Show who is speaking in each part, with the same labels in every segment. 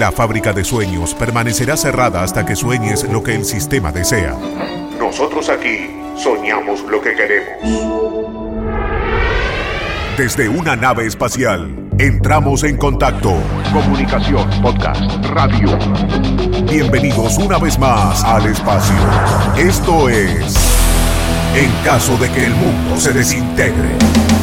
Speaker 1: La fábrica de sueños permanecerá cerrada hasta que sueñes lo que el sistema desea. Nosotros aquí soñamos lo que queremos. Desde una nave espacial, entramos en contacto. Comunicación, podcast, radio. Bienvenidos una vez más al espacio. Esto es En caso de que el mundo se desintegre.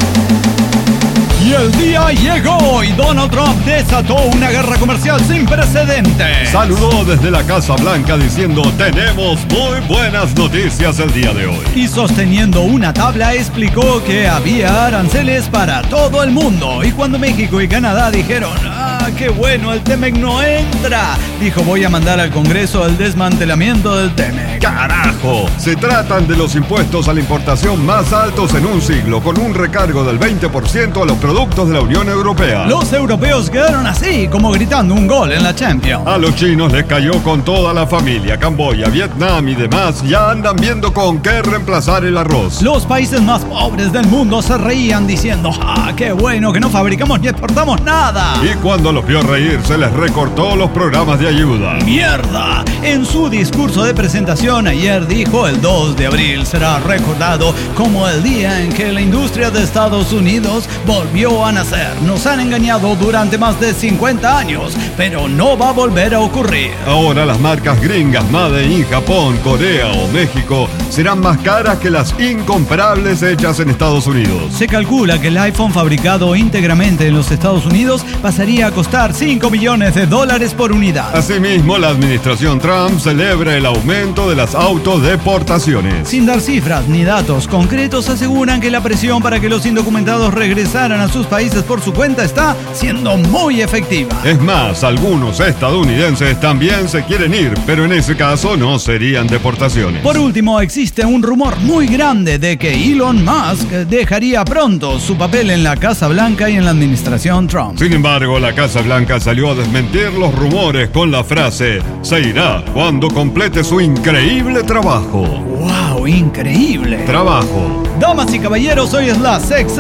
Speaker 2: Y el día llegó y Donald Trump desató una guerra comercial sin precedentes.
Speaker 3: Saludó desde la Casa Blanca diciendo: tenemos muy buenas noticias el día de hoy.
Speaker 2: Y sosteniendo una tabla explicó que había aranceles para todo el mundo. Y cuando México y Canadá dijeron: qué bueno, el TEMEC no entra, dijo: voy a mandar al Congreso el desmantelamiento del TEMEC.
Speaker 3: ¡Carajo! Se tratan de los impuestos a la importación más altos en un siglo, con un recargo del 20% a los productos de la Unión Europea.
Speaker 2: Los europeos quedaron así, como gritando un gol en la Champions.
Speaker 3: A los chinos les cayó con toda la familia. Camboya, Vietnam y demás ya andan viendo con qué reemplazar el arroz.
Speaker 2: Los países más pobres del mundo se reían diciendo: qué bueno que no fabricamos ni exportamos nada.
Speaker 3: Y cuando los vio reír, se les recortó los programas de ayuda.
Speaker 2: ¡Mierda! En su discurso de presentación ayer dijo: el 2 de abril será recordado como el día en que la industria de Estados Unidos volvió a nacer. Nos han engañado durante más de 50 años, pero no va a volver a ocurrir.
Speaker 3: Ahora las marcas gringas Made in Japón, Corea o México serán más caras que las incomparables hechas en Estados Unidos.
Speaker 2: Se calcula que el iPhone fabricado íntegramente en los Estados Unidos pasaría a costar $5 millones por unidad.
Speaker 3: Asimismo, la administración Trump celebra el aumento de las autodeportaciones.
Speaker 2: Sin dar cifras ni datos concretos, aseguran que la presión para que los indocumentados regresaran a sus países por su cuenta está siendo muy efectiva.
Speaker 3: Es más, algunos estadounidenses también se quieren ir, pero en ese caso no serían deportaciones.
Speaker 2: Por último, existe un rumor muy grande de que Elon Musk dejaría pronto su papel en la Casa Blanca y en la administración Trump.
Speaker 3: Sin embargo, la Casa Blanca salió a desmentir los rumores con la frase: se irá cuando complete su increíble trabajo.
Speaker 2: ¡Wow! ¡Increíble!
Speaker 3: Trabajo.
Speaker 2: Damas y caballeros, hoy es la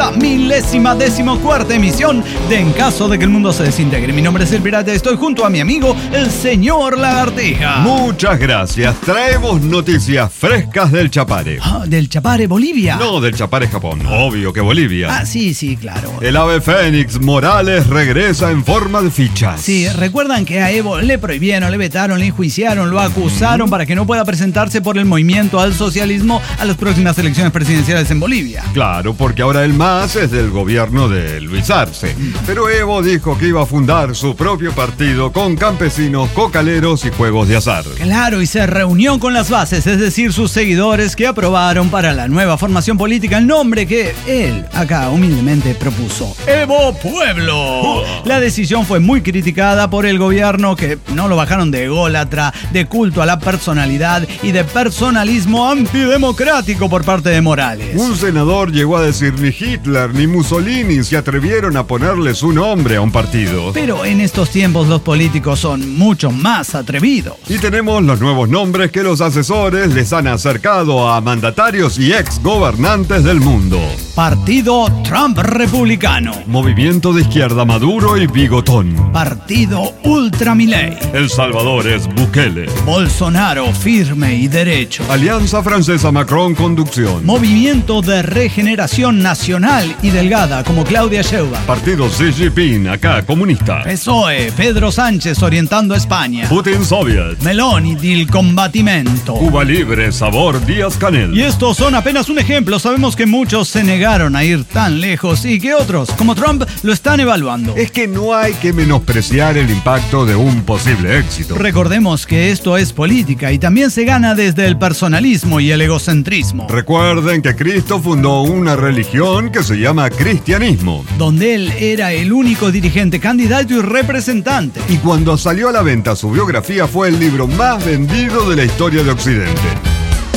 Speaker 2: 6.014ª emisión de En caso de que el mundo se desintegre. Mi nombre es El Pirata y estoy junto a mi amigo, el señor Lagartija.
Speaker 3: Muchas gracias. Traemos noticias frescas del Chapare.
Speaker 2: ¿Del Chapare, Bolivia?
Speaker 3: No, del Chapare, Japón. Obvio que Bolivia.
Speaker 2: Sí, claro.
Speaker 3: El ave fénix Morales regresa en forma de fichas.
Speaker 2: Sí, recuerdan que a Evo le prohibieron, le vetaron, le enjuiciaron, lo acusaron para que no pueda presentarse por el movimiento al socialismo a las próximas elecciones presidenciales en Bolivia.
Speaker 3: Claro, porque ahora el MAS es del gobierno de Luis Arce. Pero Evo dijo que iba a fundar su propio partido con campesinos, cocaleros y juegos de azar.
Speaker 2: Claro, y se reunió con las bases, es decir, sus seguidores, que aprobaron para la nueva formación política el nombre que él acá humildemente propuso: Evo Pueblo. La decisión fue muy criticada por el gobierno, que no lo bajaron de ególatra, de culto a la personalidad y de personalismo antidemocrático por parte de Morales.
Speaker 3: Un senador llegó a decir: ni Hitler ni Mussolini se atrevieron a ponerle su nombre a un partido.
Speaker 2: Pero en estos tiempos los políticos son mucho más atrevidos.
Speaker 3: Y tenemos los nuevos nombres que los asesores les han acercado a mandatarios y ex gobernantes del mundo.
Speaker 2: Partido Trump Republicano.
Speaker 3: Movimiento de izquierda Maduro y Bigotón.
Speaker 2: Partido Ultra Milei.
Speaker 3: El Salvador es Bukele.
Speaker 2: Bolsonaro firme y derecho.
Speaker 3: Alianza Francesa Macron Conducción.
Speaker 2: Movimiento de Regeneración Nacional y Delgada, como Claudia Sheinbaum.
Speaker 3: Partido Xi Jinping, acá comunista.
Speaker 2: PSOE, Pedro Sánchez orientando a España.
Speaker 3: Putin Soviet.
Speaker 2: Meloni del combatimento.
Speaker 3: Cuba Libre, sabor Díaz-Canel.
Speaker 2: Y estos son apenas un ejemplo. Sabemos que muchos se negaron a ir tan lejos y que otros, como Trump, lo están evaluando.
Speaker 3: Es que no hay que menospreciar el impacto de un posible éxito.
Speaker 2: Recordemos que esto es política y también se gana desde el personalismo y el egocentrismo.
Speaker 3: Recuerden que Cristo fundó una religión que se llama cristianismo,
Speaker 2: donde él era el único dirigente, candidato y representante.
Speaker 3: Y cuando salió a la venta su biografía fue el libro más vendido de la historia de Occidente.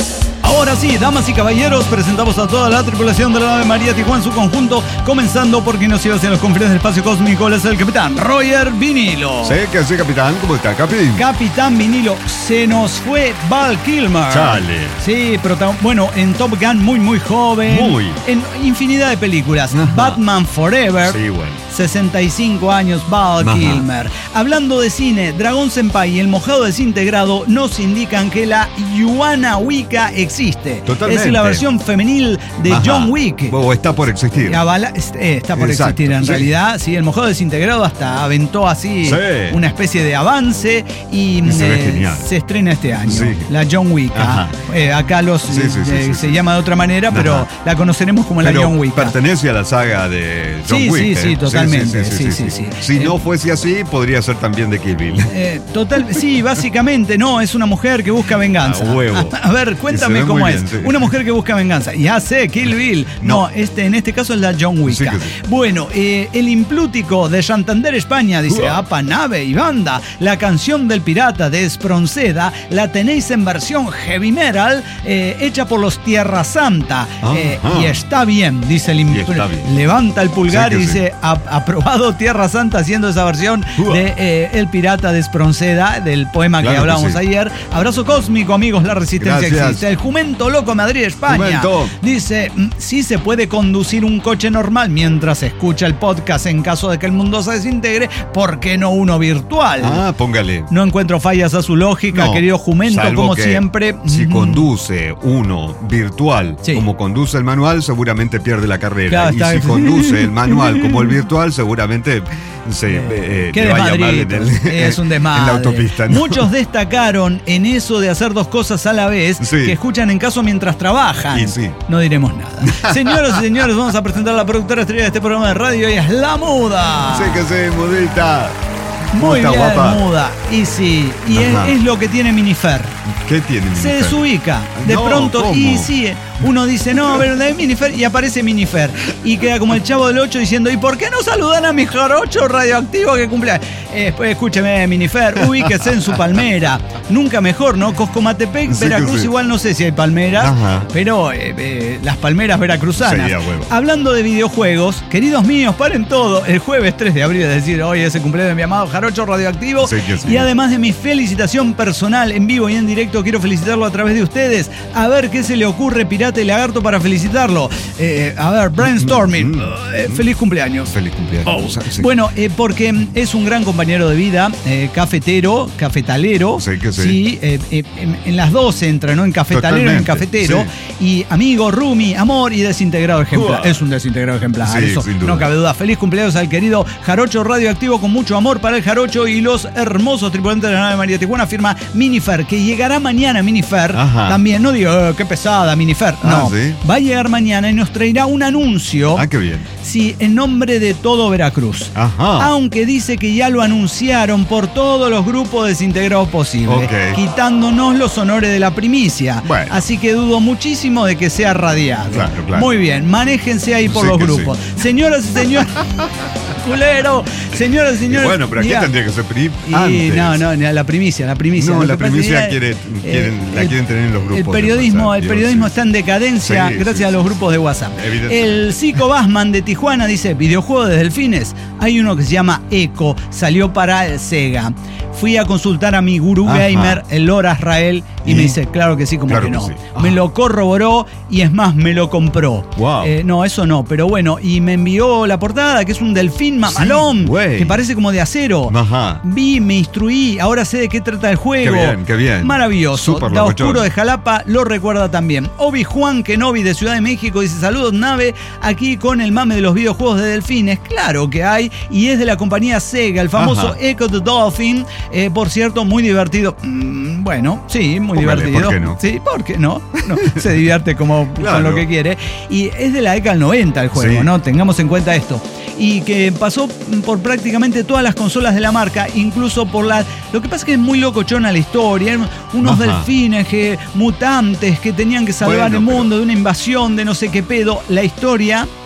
Speaker 2: Ahora sí, damas y caballeros, presentamos a toda la tripulación de la nave María Tijuana en su conjunto, comenzando por quien nos lleva hacia los confines del espacio cósmico, él es el capitán Roger Vinilo.
Speaker 3: Sí, que sí, capitán. ¿Cómo está, capitán?
Speaker 2: Capitán Vinilo, se nos fue Val Kilmer.
Speaker 3: Chale.
Speaker 2: Sí, bueno, en Top Gun muy joven.
Speaker 3: Muy.
Speaker 2: En infinidad de películas.
Speaker 3: Ajá.
Speaker 2: Batman Forever.
Speaker 3: Sí, bueno.
Speaker 2: 65 años, Val Kilmer. Hablando de cine, Dragon Senpai y el mojado desintegrado nos indican que la Yuana Wicca existe.
Speaker 3: Totalmente.
Speaker 2: Es la versión femenil de John Wick.
Speaker 3: O está por existir.
Speaker 2: Está por
Speaker 3: Exacto,
Speaker 2: existir en
Speaker 3: sí.
Speaker 2: realidad. Sí, el mojado desintegrado hasta aventó así una especie de avance y
Speaker 3: se ve genial.
Speaker 2: se estrena este año.
Speaker 3: Sí.
Speaker 2: La John Wick. Acá se llama de otra manera, pero la conoceremos como la John Wick.
Speaker 3: Pertenece a la saga de John Wick.
Speaker 2: Sí, totalmente. Sí.
Speaker 3: Si no fuese así, podría ser también de Kill Bill.
Speaker 2: Sí, básicamente, no, es una mujer que busca venganza.
Speaker 3: Huevo.
Speaker 2: A ver, cuéntame cómo es.
Speaker 3: Bien, sí.
Speaker 2: Una mujer que busca venganza. Ya sé, Kill Bill. No, en este caso es la John Wick.
Speaker 3: Sí.
Speaker 2: Bueno, el implútico de Santander, España, dice, apa, nave y banda, la canción del pirata de Espronceda, la tenéis en versión heavy metal, hecha por los Tierra Santa. Y está bien, dice el implútico. Levanta el pulgar y dice, aprobado Tierra Santa haciendo esa versión de El Pirata de Espronceda, del poema que hablábamos ayer. Abrazo cósmico, amigos, la resistencia existe. El Jumento Loco, Madrid, España. Dice, sí se puede conducir un coche normal mientras escucha el podcast en caso de que el mundo se desintegre, ¿por qué no uno virtual?
Speaker 3: Póngale.
Speaker 2: No encuentro fallas a su lógica, querido Jumento, como siempre.
Speaker 3: Si conduce uno virtual como conduce el manual, seguramente pierde la carrera.
Speaker 2: Claro,
Speaker 3: y si conduce el manual como el virtual, seguramente
Speaker 2: ¿qué vaya mal es un desmadre.
Speaker 3: En la autopista, ¿no?
Speaker 2: Muchos destacaron en eso de hacer dos cosas a la vez, que escuchan en caso mientras trabajan. No diremos nada. Señoras y señores, vamos a presentar a la productora estrella de este programa de radio, y es La Muda.
Speaker 3: Sí que sí, mudita.
Speaker 2: Muy bien,
Speaker 3: guapa.
Speaker 2: Muda. Y sí, y es lo que tiene Minifer.
Speaker 3: ¿Qué tiene Minifer?
Speaker 2: Se desubica. De pronto,
Speaker 3: ¿cómo?
Speaker 2: y sí, uno dice, no, pero de Minifer, y aparece Minifer. Y queda como el Chavo del 8 diciendo, ¿y por qué no saludan a mi jarocho radioactivo que cumple? Escúcheme, Minifer, ubíquese en su palmera. Nunca mejor, ¿no? Coscomatepec, Veracruz, igual no sé si hay palmeras, pero las palmeras veracruzanas. Hablando de videojuegos, queridos míos, paren todo. El jueves 3 de abril, es decir, hoy es el cumpleaños de mi amado jarocho radioactivo. Y además de mi felicitación personal en vivo y en directo, quiero felicitarlo a través de ustedes. A ver qué se le ocurre, Pirata y Lagarto, para felicitarlo. A ver, brainstorming. Feliz cumpleaños.
Speaker 3: Feliz cumpleaños.
Speaker 2: Bueno, porque es un gran compañero de vida, cafetalero. Sí, en las dos entra, ¿no? En cafetalero y en cafetero. Y amigo, roomie, amor y desintegrado ejemplar. Es un desintegrado ejemplar, eso no cabe duda. Feliz cumpleaños al querido jarocho radioactivo, con mucho amor para el jarocho y los hermosos tripulantes de la nave María Tijuana. Firma Minifer, que llegará mañana. Minifer también, no digo, qué pesada Minifer, no. Va a llegar mañana y nos traerá un anuncio.
Speaker 3: Qué bien.
Speaker 2: Sí, en nombre de todo Veracruz. Aunque dice que ya lo anunciaron por todos los grupos desintegrados posibles, quitándonos los honores de la primicia. Así que dudo muchísimo de que sea radiado.
Speaker 3: Claro.
Speaker 2: Muy bien, manéjense ahí por los grupos. Señoras y señores, culero, señoras y señores.
Speaker 3: Bueno, pero aquí tendría que ser antes.
Speaker 2: No, la primicia.
Speaker 3: No, la primicia la quieren tener en los grupos.
Speaker 2: El periodismo está en decadencia gracias a los grupos de WhatsApp. El Zico Basman de Tijuana dice, videojuego de delfines. Hay uno que se llama Echo, salió para el Sega. Fui a consultar a mi gurú gamer, el Lord Azrael, y me dice, claro que sí, como que no. Me lo corroboró y es más, me lo compró. No, eso no, pero bueno, y me envió la portada, que es un delfín mamalón, que parece como de acero. Vi, me instruí, ahora sé de qué trata el juego.
Speaker 3: Qué bien.
Speaker 2: Maravilloso. Da Oscuro de Jalapa lo recuerda también. Obi-Juan Kenobi de Ciudad de México dice, saludos nave, aquí con el mame de los videojuegos de delfines. Claro que hay, y es de la compañía Sega, el famoso Echo the Dolphin. Por cierto, muy divertido. Bueno, sí, muy divertido.
Speaker 3: ¿Por qué no?
Speaker 2: Sí, ¿por qué no? Se divierte como con lo que quiere. Y es de la década del 90 el juego, ¿no? Tengamos en cuenta esto. Y que pasó por prácticamente todas las consolas de la marca, incluso por la... Lo que pasa es que es muy locochona la historia. Eran unos delfines mutantes que tenían que salvar el mundo de una invasión de no sé qué pedo. La historia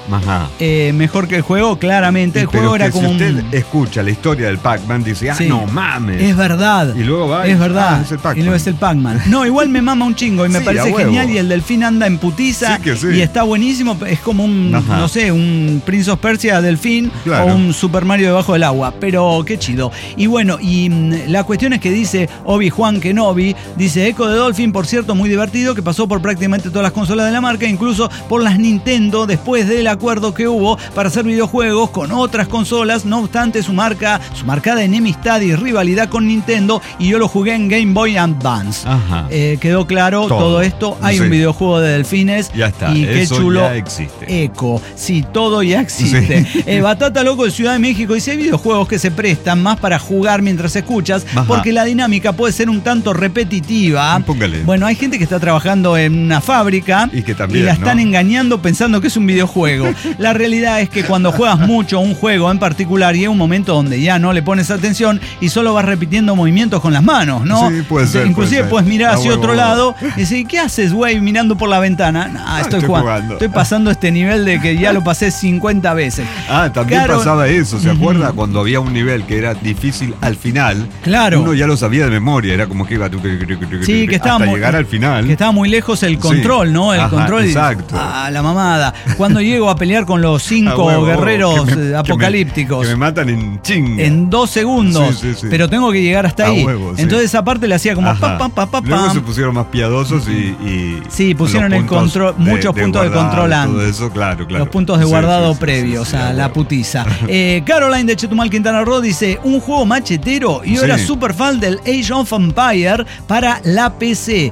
Speaker 3: Ajá.
Speaker 2: Mejor que el juego, claramente. El juego era como
Speaker 3: si usted escucha la historia del Pac-Man, dice,
Speaker 2: sí,
Speaker 3: no mames.
Speaker 2: Es verdad.
Speaker 3: Y luego va
Speaker 2: es verdad.
Speaker 3: Es el Pac-Man.
Speaker 2: Y luego es el Pac-Man. No, igual me mama un chingo y me parece genial. Y el delfín anda en putiza.
Speaker 3: Sí.
Speaker 2: Y está buenísimo. Es como un, no sé, un Prince of Persia delfín, claro, o un Super Mario debajo del agua. Pero qué chido. Y bueno, y la cuestión es que dice Obi-Wan Kenobi, dice Echo the Dolphin, por cierto, muy divertido, que pasó por prácticamente todas las consolas de la marca, incluso por las Nintendo, después del acuerdo que hubo para hacer videojuegos con otras consolas. No obstante, su marcada enemistad y rivalidad con Nintendo, y yo lo jugué en Game Boy Advance. Quedó claro todo esto. Hay un videojuego de delfines.
Speaker 3: Ya está.
Speaker 2: Y qué
Speaker 3: eso
Speaker 2: chulo.
Speaker 3: Ya existe.
Speaker 2: Echo. Sí, todo ya existe.
Speaker 3: Sí.
Speaker 2: Batata Loco de Ciudad de México dice: hay videojuegos que se prestan más para jugar mientras escuchas, porque la dinámica puede ser un tanto repetitiva.
Speaker 3: Póngale.
Speaker 2: Bueno, hay gente que está trabajando en una fábrica
Speaker 3: y que también,
Speaker 2: la están engañando pensando que es un videojuego. La realidad es que cuando juegas mucho un juego en particular y hay un momento donde ya no le pones atención y solo vas repitiendo movimientos con las manos, ¿no?
Speaker 3: Sí, puede ser.
Speaker 2: Inclusive puedes mirar hacia otro lado y decir, ¿qué haces, güey, mirando por la ventana? No, estoy jugando. Estoy pasando este nivel de que ya lo pasé 50 veces.
Speaker 3: También pasaba eso, ¿se acuerda? Cuando había un nivel que era difícil al final,
Speaker 2: claro,
Speaker 3: uno ya lo sabía de memoria, era como que iba
Speaker 2: que estaba
Speaker 3: hasta llegar al final.
Speaker 2: Que estaba muy lejos el control, ¿no? El control.
Speaker 3: Exacto.
Speaker 2: La mamada. Cuando llego a pelear con los 5 guerreros apocalípticos.
Speaker 3: Que me matan en chinga.
Speaker 2: En 2 segundos. Sí. Pero tengo que llegar hasta ahí. Entonces esa parte le hacía como
Speaker 3: Luego se pusieron más piadosos y
Speaker 2: sí, pusieron el control, muchos puntos de control antes.
Speaker 3: Todo eso, claro.
Speaker 2: Los puntos de guardado previos a la putiza. Caroline de Chetumal, Quintana Roo dice: un juego machetero. Yo era súper fan del Age of Empires para la PC.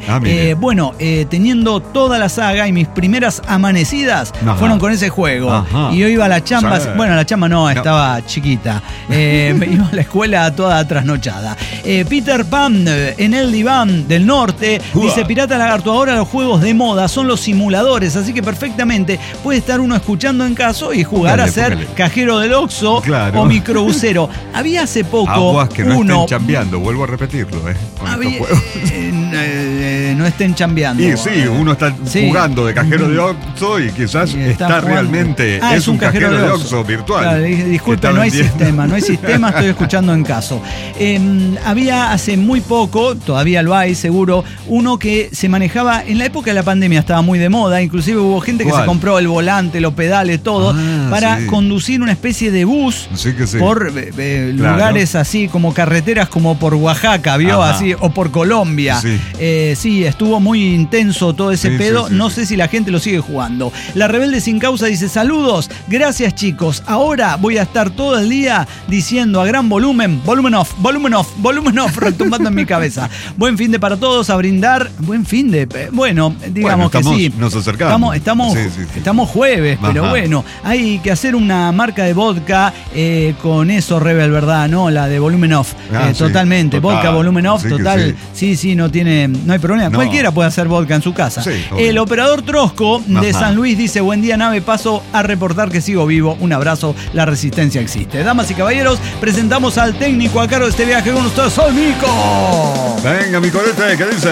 Speaker 2: Teniendo toda la saga y mis primeras amanecidas fueron con ese juego. Y yo iba a la chamba. Bueno, la chamba no, estaba chiquita. Me iba a la escuela toda trasnochada. Peter Pan en el diván del norte dice: Pirata Lagarto, ahora los juegos de moda son los simuladores, así que perfectamente puede estar uno escuchando en caso y jugar a ser cajero del Oxxo o microbusero. Había hace poco
Speaker 3: aguas que no estén chambeando, vuelvo a repetirlo, con estos juegos.
Speaker 2: No estén chambeando.
Speaker 3: Y sí, uno está jugando de cajero de Oxxo y quizás está realmente es un cajero de Oxxo virtual.
Speaker 2: Claro, disculpe, no hay sistema, estoy escuchando en caso. Había hace muy poco, todavía lo hay seguro, uno que se manejaba en la época de la pandemia, estaba muy de moda, inclusive hubo gente que se compró el volante, los pedales, todo, para conducir una especie de bus por lugares así como carreteras como por Oaxaca, ¿vio? Así, o por Colombia. Estuvo muy intenso todo ese pedo. No sé si la gente lo sigue jugando. La Rebelde Sin Causa dice: saludos, gracias chicos. Ahora voy a estar todo el día diciendo a gran volumen, volumen off, retumbando en mi cabeza. Buen fin de para todos, a brindar. Buen fin de. Bueno, digamos que sí.
Speaker 3: Nos acercamos.
Speaker 2: Estamos jueves, pero bueno, hay que hacer una marca de vodka con eso, Rebel, ¿verdad? ¿No? La de volumen off. Totalmente. Vodka, volumen off, total. Sí, no hay problema. No. Cualquiera puede hacer vodka en su casa. El operador Trosco de San Luis dice: buen día, nave, paso a reportar que sigo vivo. Un abrazo, la resistencia existe. Damas y caballeros, presentamos al técnico a cargo de este viaje con ustedes, Sol Mico.
Speaker 3: Venga, mi corete, ¿qué dice?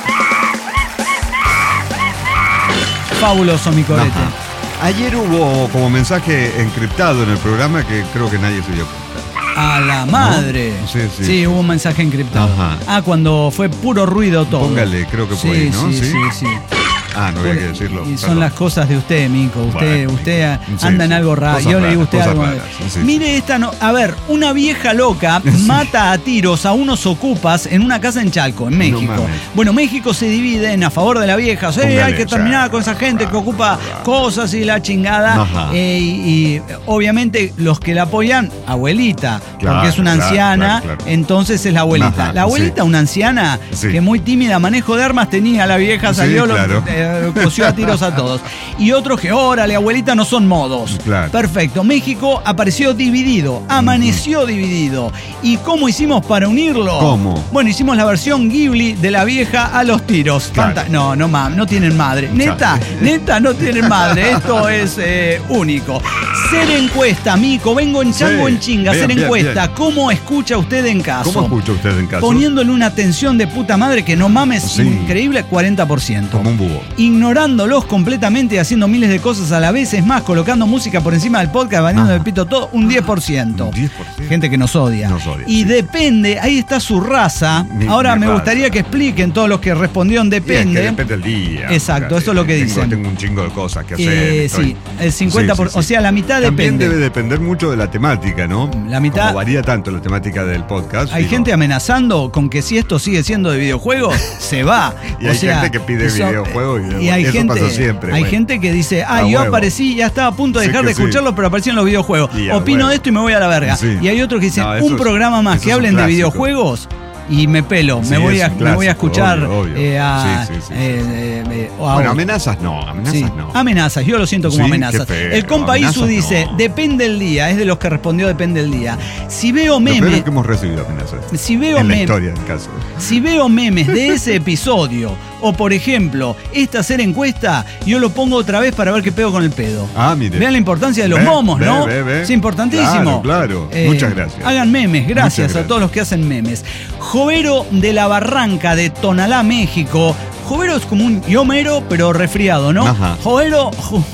Speaker 2: Fabuloso, mi corete.
Speaker 3: Ayer hubo como mensaje encriptado en el programa que creo que nadie se dio cuenta.
Speaker 2: A la madre.
Speaker 3: ¿No?
Speaker 2: Sí, hubo un mensaje encriptado. Cuando fue puro ruido todo.
Speaker 3: Póngale, creo que fue ahí, ¿no?
Speaker 2: Sí.
Speaker 3: No había que decirlo.
Speaker 2: Y son las cosas de usted, Mico. Usted anda en algo raro. Yo le digo a usted algo. Mire esta. A ver, una vieja loca mata a tiros a unos ocupas en una casa en Chalco, en México. Bueno, México se divide en a favor de la vieja. Hay que terminar con esa gente que ocupa cosas y la chingada. Y obviamente los que la apoyan, abuelita, porque es una anciana, entonces es la abuelita. La abuelita, una anciana que muy tímida, manejo de armas tenía, la vieja salió, cosió a tiros a todos. Y otros que, órale, abuelita, no son modos. Perfecto. México apareció dividido, amaneció dividido. ¿Y cómo hicimos para unirlo?
Speaker 3: ¿Cómo?
Speaker 2: Bueno, hicimos la versión Ghibli de la vieja a los tiros. No tienen madre. Neta, no tienen madre. Esto es único. Hacer encuesta, Mico, vengo en chango en chinga, hacer encuesta. ¿Cómo escucha usted en caso?
Speaker 3: ¿Cómo escucha usted en caso?
Speaker 2: Poniéndole una atención de puta madre que no mames, increíble, 40%.
Speaker 3: Como un búho.
Speaker 2: ignorándolos completamente y haciendo miles de cosas a la vez. Es más, colocando música por encima del podcast, baneando el pito todo, un 10%. Gente que nos odia. Y depende, ahí está su raza. Ahora me gustaría que expliquen todos los que respondieron depende.
Speaker 3: Es que depende del día.
Speaker 2: Exacto, eso es lo que dicen.
Speaker 3: Tengo un chingo de cosas que hacer.
Speaker 2: Sí, el 50%, o sea, la mitad
Speaker 3: también
Speaker 2: depende.
Speaker 3: Debe depender mucho de la temática, ¿no?
Speaker 2: La mitad.
Speaker 3: Como varía tanto la temática del podcast.
Speaker 2: Hay gente amenazando con que si esto sigue siendo de videojuegos, se va.
Speaker 3: Y hay gente que pide videojuegos
Speaker 2: y hay
Speaker 3: eso
Speaker 2: gente,
Speaker 3: pasa siempre.
Speaker 2: Hay gente que dice, yo aparecí, ya estaba a punto de dejar de escucharlo, pero aparecí en los videojuegos. Opino de esto y me voy a la verga. Y hay otros que dicen, un programa más que hablen de videojuegos y me pelo, me voy a escuchar
Speaker 3: obvio. Bueno, amenazas no.
Speaker 2: Amenazas, yo lo siento como amenazas. El compa Isu dice,
Speaker 3: no.
Speaker 2: Depende el día, es de los que respondió depende el día. Si veo memes...
Speaker 3: Lo peor es que hemos recibido amenazas.
Speaker 2: En
Speaker 3: la historia del caso.
Speaker 2: Si veo memes de ese episodio, o por ejemplo, esta hacer encuesta, yo lo pongo otra vez para ver qué pego con el pedo.
Speaker 3: Mire.
Speaker 2: Vean la importancia de los momos, ¿no? Es importantísimo.
Speaker 3: Claro. Muchas gracias.
Speaker 2: Hagan memes, gracias a todos los que hacen memes. Jovero de la Barranca de Tonalá, México. Jovero es como un Homero, pero resfriado, ¿no?
Speaker 3: Ajá.
Speaker 2: Jovero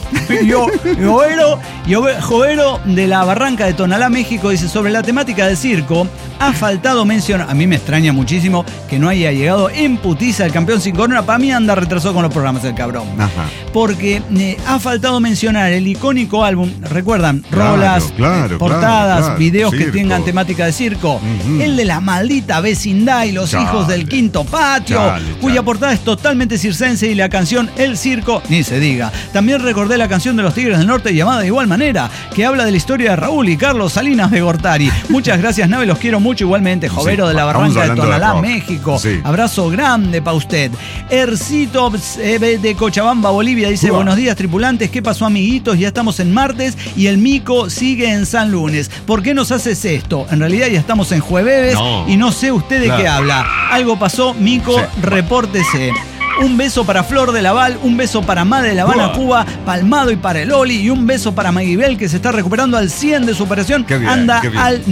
Speaker 2: de la Barranca de Tonalá, México, dice, sobre la temática del circo, ha faltado mencionar, a mí me extraña muchísimo que no haya llegado en putiza el campeón sin corona, para mí anda retrasado con los programas el cabrón.
Speaker 3: Ajá.
Speaker 2: Porque ha faltado mencionar el icónico álbum, ¿recuerdan? Rolas, portadas, videos que tengan temática de circo, el de La Maldita Vecindad y Los Hijos del Quinto Patio, cuya portada es totalmente circense, y la canción El Circo, ni se diga. También recordé la canción de los Tigres del Norte llamada de igual manera, que habla de la historia de Raúl y Carlos Salinas de Gortari. Muchas gracias, Nave, los quiero mucho igualmente. Jovero de la Barranca de Tonalá, México. Abrazo grande para usted. Ercito de Cochabamba, Bolivia, dice, buenos días tripulantes, ¿qué pasó amiguitos? Ya estamos en martes y el mico sigue en San Lunes. ¿Por qué nos haces esto? En realidad ya estamos en jueves y no sé usted de qué habla. Algo pasó, mico, repórtese. Un beso para Flor de Laval, un beso para Madre de La Habana, Cuba, Palmado y para el Oli, y un beso para Maguibel, que se está recuperando al 100 de su operación, anda al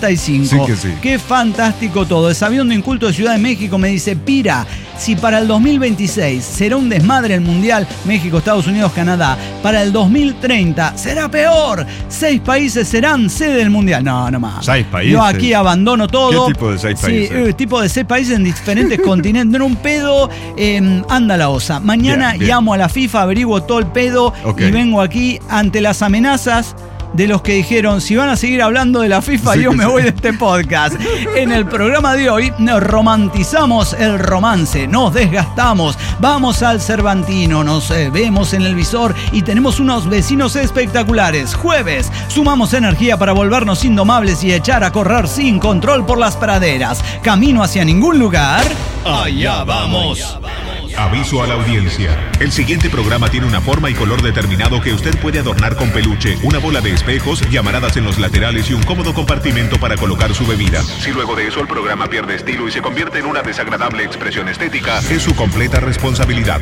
Speaker 2: 95. Qué fantástico todo. El Sabiendo Inculto de Ciudad de México me dice, Pira, si para el 2026 será un desmadre el Mundial, México, Estados Unidos, Canadá, para el 2030 será peor. 6 países serán sede del Mundial. No más.
Speaker 3: 6 países.
Speaker 2: Yo aquí abandono todo.
Speaker 3: ¿Qué tipo de 6 países?
Speaker 2: Sí, tipo de 6 países en diferentes continentes. No un pedo. Anda la osa. Mañana llamo a la FIFA, averiguo todo el pedo y vengo aquí ante las amenazas de los que dijeron, si van a seguir hablando de la FIFA, yo me voy de este podcast. En el programa de hoy romantizamos el romance, nos desgastamos, vamos al Cervantino, nos vemos en el visor y tenemos unos vecinos espectaculares. Jueves, sumamos energía para volvernos indomables y echar a correr sin control por las praderas. Camino hacia ningún lugar.
Speaker 1: Allá vamos. Aviso a la audiencia. El siguiente programa tiene una forma y color determinado que usted puede adornar con peluche, una bola de espejos, llamaradas en los laterales y un cómodo compartimento para colocar su bebida. Si luego de eso el programa pierde estilo y se convierte en una desagradable expresión estética, es su completa responsabilidad.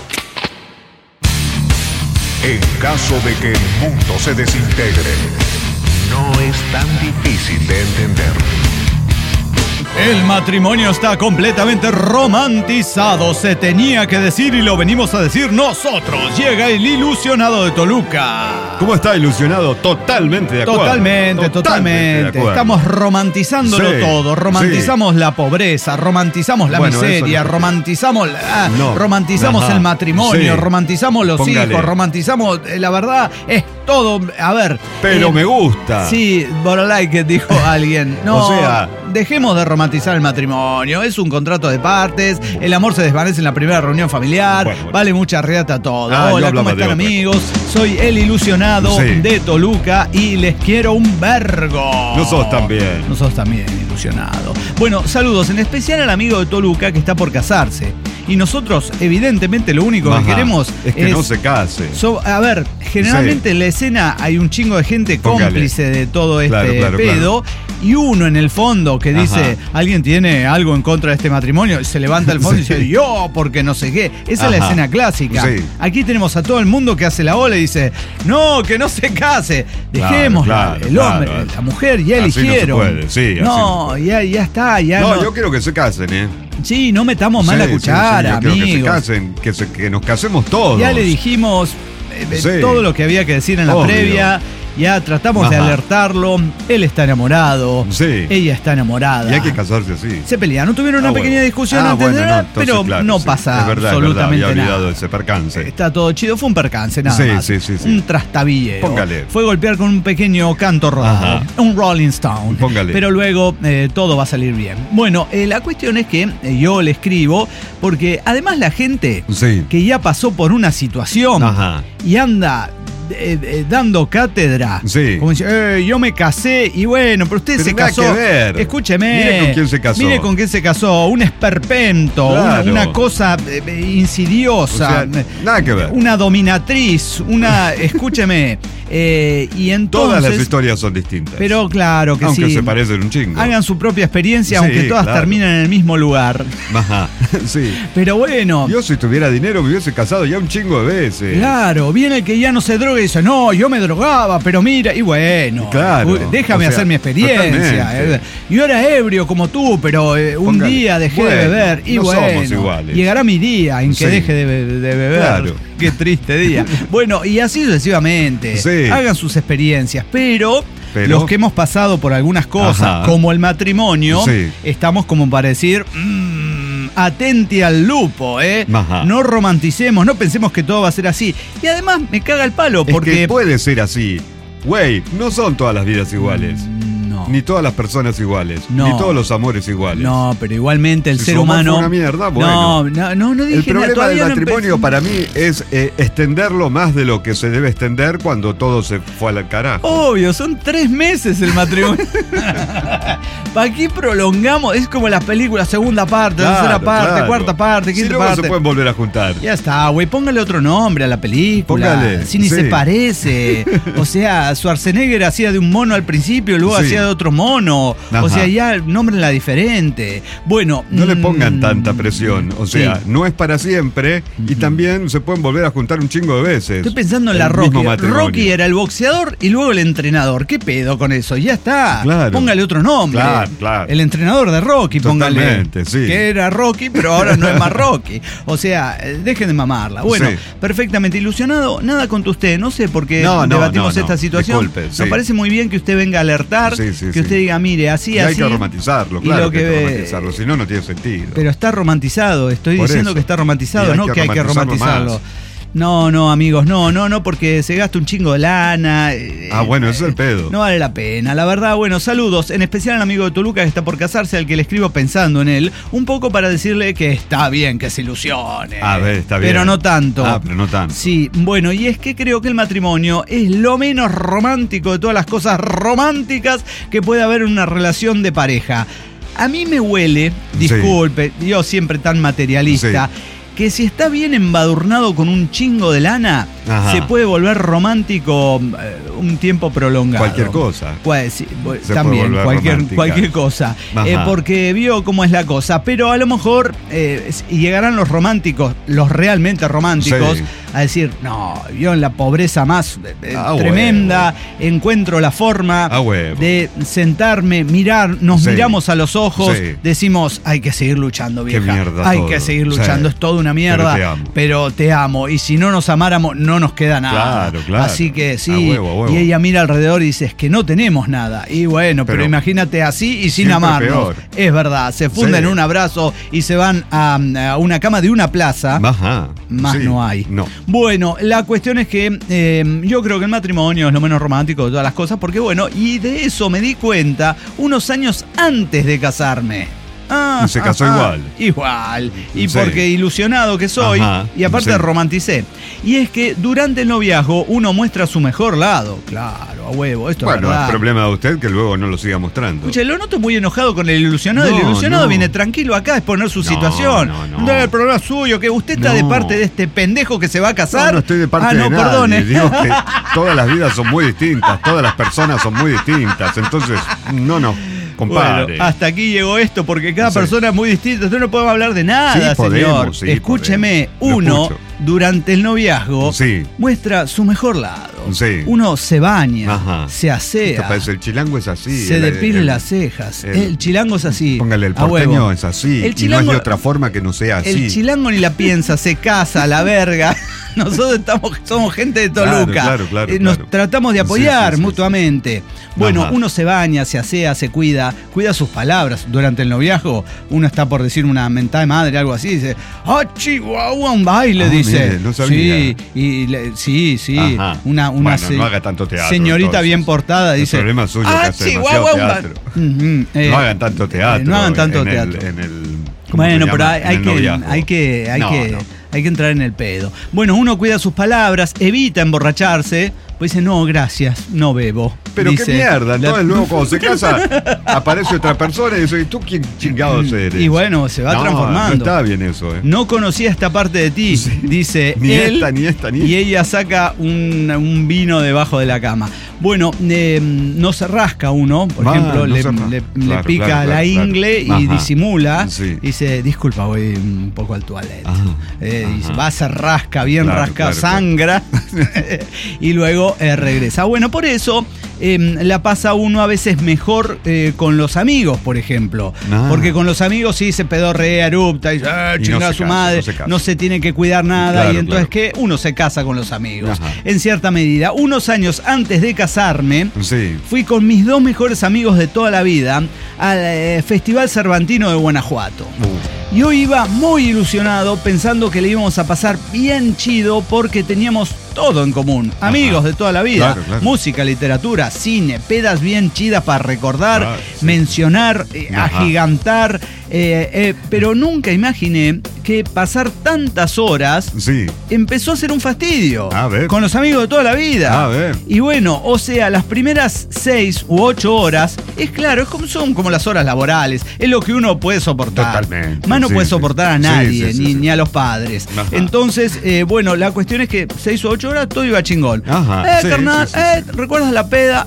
Speaker 1: En caso de que el mundo se desintegre, no es tan difícil de entender.
Speaker 2: El matrimonio está completamente romantizado. Se tenía que decir y lo venimos a decir nosotros. Llega el ilusionado de Toluca.
Speaker 3: ¿Cómo está ilusionado? Totalmente de acuerdo.
Speaker 2: Totalmente. Estamos romantizándolo todo. Romantizamos la pobreza, romantizamos la miseria, romantizamos el matrimonio, romantizamos los hijos, romantizamos, la verdad, es todo. A ver.
Speaker 3: Pero me gusta.
Speaker 2: Sí, Borolaique, dijo alguien. No, o sea, dejemos de romantizar el matrimonio. Es un contrato de partes. El amor se desvanece en la primera reunión familiar. Vale mucha riata todo. Hola, ¿cómo están, amigos? Soy el ilusionado de Toluca y les quiero un vergo.
Speaker 3: Nosotros también,
Speaker 2: ilusionado. Bueno, saludos en especial al amigo de Toluca que está por casarse. Y nosotros, evidentemente, lo único que queremos
Speaker 3: es que no se case.
Speaker 2: A ver, generalmente en la escena hay un chingo de gente cómplice de todo este pedo. Y uno en el fondo que dice, alguien tiene algo en contra de este matrimonio, se levanta el fondo y dice, yo, porque no sé qué. Esa es la escena clásica. Aquí tenemos a todo el mundo que hace la ola y dice, no, que no se case. Dejémosla. El hombre, la mujer ya eligieron.
Speaker 3: No se puede.
Speaker 2: No, ya está.
Speaker 3: No, yo quiero que se casen,
Speaker 2: Sí, no metamos más la cuchara,
Speaker 3: yo quiero
Speaker 2: amigos.
Speaker 3: que se casen, que nos casemos todos.
Speaker 2: Ya le dijimos todo lo que había que decir en la previa. Ya tratamos de alertarlo. Él está enamorado.
Speaker 3: Sí.
Speaker 2: Ella está enamorada.
Speaker 3: Y hay que casarse así.
Speaker 2: Se pelearon. Tuvieron una pequeña discusión antes de nada, pero
Speaker 3: claro,
Speaker 2: no pasa absolutamente
Speaker 3: había olvidado
Speaker 2: nada.
Speaker 3: Ese percance.
Speaker 2: Está todo chido. Fue un percance, nada más.
Speaker 3: Sí.
Speaker 2: Un trastabilleo.
Speaker 3: Póngale.
Speaker 2: Fue golpear con un pequeño canto rodado. Un Rolling Stone.
Speaker 3: Póngale.
Speaker 2: Pero luego todo va a salir bien. Bueno, la cuestión es que yo le escribo porque además la gente que ya pasó por una situación y anda dando cátedra.
Speaker 3: Sí.
Speaker 2: Como dice, yo me casé y bueno, pero usted se casó.
Speaker 3: Que ver.
Speaker 2: Escúcheme.
Speaker 3: Mire con quién se casó.
Speaker 2: Mire con quién se casó. Un esperpento.
Speaker 3: Claro.
Speaker 2: Una cosa insidiosa.
Speaker 3: O sea, nada que ver.
Speaker 2: Una dominatriz. Escúcheme. Y entonces.
Speaker 3: Todas las historias son distintas.
Speaker 2: Pero claro que
Speaker 3: aunque
Speaker 2: sí.
Speaker 3: se parecen un chingo.
Speaker 2: Hagan su propia experiencia, aunque todas terminen en el mismo lugar.
Speaker 3: Ajá, sí.
Speaker 2: Pero bueno.
Speaker 3: Yo si tuviera dinero me hubiese casado ya un chingo de veces.
Speaker 2: Claro, viene el que ya no se droga y dice, no, yo me drogaba, pero mira, y bueno,
Speaker 3: claro,
Speaker 2: déjame hacer mi experiencia. Yo era ebrio como tú, pero un día dejé de beber y
Speaker 3: no
Speaker 2: bueno,
Speaker 3: somos iguales.
Speaker 2: Llegará mi día en que deje de beber.
Speaker 3: Claro.
Speaker 2: Qué triste día. Bueno, y así sucesivamente.
Speaker 3: Sí.
Speaker 2: Hagan sus experiencias, pero los que hemos pasado por algunas cosas, como el matrimonio, estamos como para decir, atenti al lupo, no romanticemos, no pensemos que todo va a ser así. Y además me caga el palo porque...
Speaker 3: Es que puede ser así. Güey, no son todas las vidas iguales. Ni todas las personas iguales, ni todos los amores iguales.
Speaker 2: No, pero igualmente el
Speaker 3: si
Speaker 2: ser humano.
Speaker 3: Una mierda, bueno.
Speaker 2: No dije
Speaker 3: el problema del matrimonio
Speaker 2: no
Speaker 3: para mí es extenderlo más de lo que se debe extender cuando todo se fue al carajo.
Speaker 2: Obvio, son 3 meses el matrimonio. ¿Para qué prolongamos? Es como las películas, segunda parte, tercera parte, cuarta parte, quinta parte.
Speaker 3: No se pueden volver a juntar.
Speaker 2: Ya está, güey, póngale otro nombre a la película.
Speaker 3: Póngale.
Speaker 2: Si ni se parece. O sea, Schwarzenegger hacía de un mono al principio, luego hacía de otro mono. O sea, ya nómbrenla diferente. Bueno.
Speaker 3: No le pongan tanta presión. O sea, no es para siempre y también se pueden volver a juntar un chingo de veces.
Speaker 2: Estoy pensando en la Rocky. Rocky era el boxeador y luego el entrenador. ¿Qué pedo con eso? Ya está.
Speaker 3: Claro.
Speaker 2: Póngale otro nombre.
Speaker 3: Claro.
Speaker 2: El entrenador de Rocky, póngale.
Speaker 3: Sí.
Speaker 2: Que era Rocky, pero ahora no es más Rocky. O sea, dejen de mamarla. Bueno, perfectamente ilusionado. Nada contra usted. No sé por qué debatimos esta situación.
Speaker 3: Disculpe,
Speaker 2: Nos parece muy bien que usted venga a alertar. Que usted diga, mire, así.
Speaker 3: Hay que romantizarlo, claro que hay que romantizarlo. Si no, no tiene sentido.
Speaker 2: Pero está romantizado. Estoy diciendo que está romantizado, no que hay que romantizarlo. No, amigos, no, porque se gasta un chingo de lana.
Speaker 3: Bueno, eso es el pedo.
Speaker 2: No vale la pena, la verdad. Bueno, saludos, en especial al amigo de Toluca que está por casarse, al que le escribo pensando en él, un poco para decirle que está bien que se ilusione.
Speaker 3: A ver, está bien.
Speaker 2: Pero no tanto.
Speaker 3: Pero no tanto.
Speaker 2: Sí, bueno, y es que creo que el matrimonio es lo menos romántico de todas las cosas románticas que puede haber en una relación de pareja. A mí me huele, disculpe, yo siempre tan materialista, que si está bien embadurnado con un chingo de lana, se puede volver romántico un tiempo prolongado.
Speaker 3: Cualquier cosa.
Speaker 2: También, cualquier cosa. Porque vio cómo es la cosa. Pero a lo mejor llegarán los románticos, los realmente románticos, a decir, no, yo en la pobreza más tremenda encuentro la forma de sentarme, nos miramos a los ojos, decimos, hay que seguir luchando, vieja. Hay que seguir luchando, es todo una mierda, pero te amo. Y si no nos amáramos, no nos queda nada.
Speaker 3: Claro.
Speaker 2: Así que sí. Y ella mira alrededor y dice, es que no tenemos nada. Y bueno, pero imagínate así y sin amarnos. Peor. Es verdad, se funden en un abrazo y se van a una cama de una plaza. Más no hay.
Speaker 3: No.
Speaker 2: Bueno, la cuestión es que yo creo que el matrimonio es lo menos romántico de todas las cosas, porque bueno, y de eso me di cuenta unos años antes de casarme.
Speaker 3: Se casó
Speaker 2: igual. Y porque ilusionado que soy, y aparte romanticé. Y es que durante el noviazgo uno muestra su mejor lado. Claro, a huevo, esto es verdad.
Speaker 3: Bueno, es problema de usted que luego no lo siga mostrando.
Speaker 2: Escuche, lo noto muy enojado con el ilusionado. El ilusionado viene tranquilo acá a exponer su situación. No, el problema es suyo, que usted está de parte de este pendejo que se va a casar.
Speaker 3: No estoy de parte de nadie.
Speaker 2: Perdone.
Speaker 3: Digo que todas las vidas son muy distintas, todas las personas son muy distintas. Entonces, no. Compadre.
Speaker 2: Bueno, hasta aquí llegó esto porque cada persona es muy distinta. Entonces no podemos hablar de nada, señor. Escúcheme, uno durante el noviazgo muestra su mejor lado.
Speaker 3: Sí.
Speaker 2: Uno se baña,
Speaker 3: Ajá.
Speaker 2: se asea.
Speaker 3: Esto parece, el chilango es así.
Speaker 2: Se depila las cejas. El chilango es así.
Speaker 3: Póngale, el porteño es así.
Speaker 2: El chilango,
Speaker 3: y no es de otra forma que no sea así.
Speaker 2: El chilango ni la piensa, se casa, la verga. Nosotros somos gente de Toluca.
Speaker 3: Claro,
Speaker 2: Nos tratamos de apoyar mutuamente. Bueno,
Speaker 3: Ajá.
Speaker 2: uno se baña, se asea, se cuida sus palabras. Durante el noviazgo, uno está por decir una mentada de madre, algo así, dice, ¡ah, chihuahua, un baile! Dice.
Speaker 3: Mire, no sabía.
Speaker 2: Sí.
Speaker 3: Ajá.
Speaker 2: Una
Speaker 3: bueno, no haga tanto teatro.
Speaker 2: señorita
Speaker 3: entonces.
Speaker 2: bien portada dice,
Speaker 3: El problema suyo que hace demasiado teatro.
Speaker 2: No
Speaker 3: hagan tanto teatro.
Speaker 2: No hagan tanto teatro. Bueno, pero hay que entrar en el pedo. Bueno, uno cuida sus palabras, evita emborracharse, pues dice, no, gracias, no bebo.
Speaker 3: Pero
Speaker 2: dice,
Speaker 3: qué mierda, entonces luego cuando se casa aparece otra persona y dice, ¿tú quién chingados eres?
Speaker 2: Y bueno, se va transformando.
Speaker 3: No está bien eso,
Speaker 2: No conocía esta parte de ti, dice
Speaker 3: ni
Speaker 2: él,
Speaker 3: esta.
Speaker 2: Y ella saca un vino debajo de la cama. Bueno, no se rasca uno, por ejemplo, le pica la ingle y disimula. Sí. Dice, disculpa, voy un poco al toilet. Dice, va, se rasca, bien rasca, sangra. Y luego regresa. Bueno, por eso la pasa uno a veces mejor con los amigos, por ejemplo. Porque con los amigos sí se pedorrea, erupta, y chingada a su madre, no se tiene que cuidar nada. Y entonces, ¿qué? Uno se casa con los amigos. En cierta medida. Unos años antes de casarme, fui con mis 2 mejores amigos de toda la vida al Festival Cervantino de Guanajuato. Yo iba muy ilusionado pensando que le íbamos a pasar bien chido porque teníamos todo en común. Amigos de toda la vida. Música, literatura, cine, pedas bien chidas para recordar, mencionar, agigantar. Pero nunca imaginé que pasar tantas horas empezó a ser un fastidio. Con los amigos de toda la vida. Y bueno, o sea, las primeras 6 u 8 horas, son como las horas laborales. Es lo que uno puede soportar. Totalmente. Más no puede soportar a nadie, ni a los padres. Entonces, bueno, la cuestión es que 6 o 8 horas todo iba chingón. Carnal, ¿recuerdas la peda?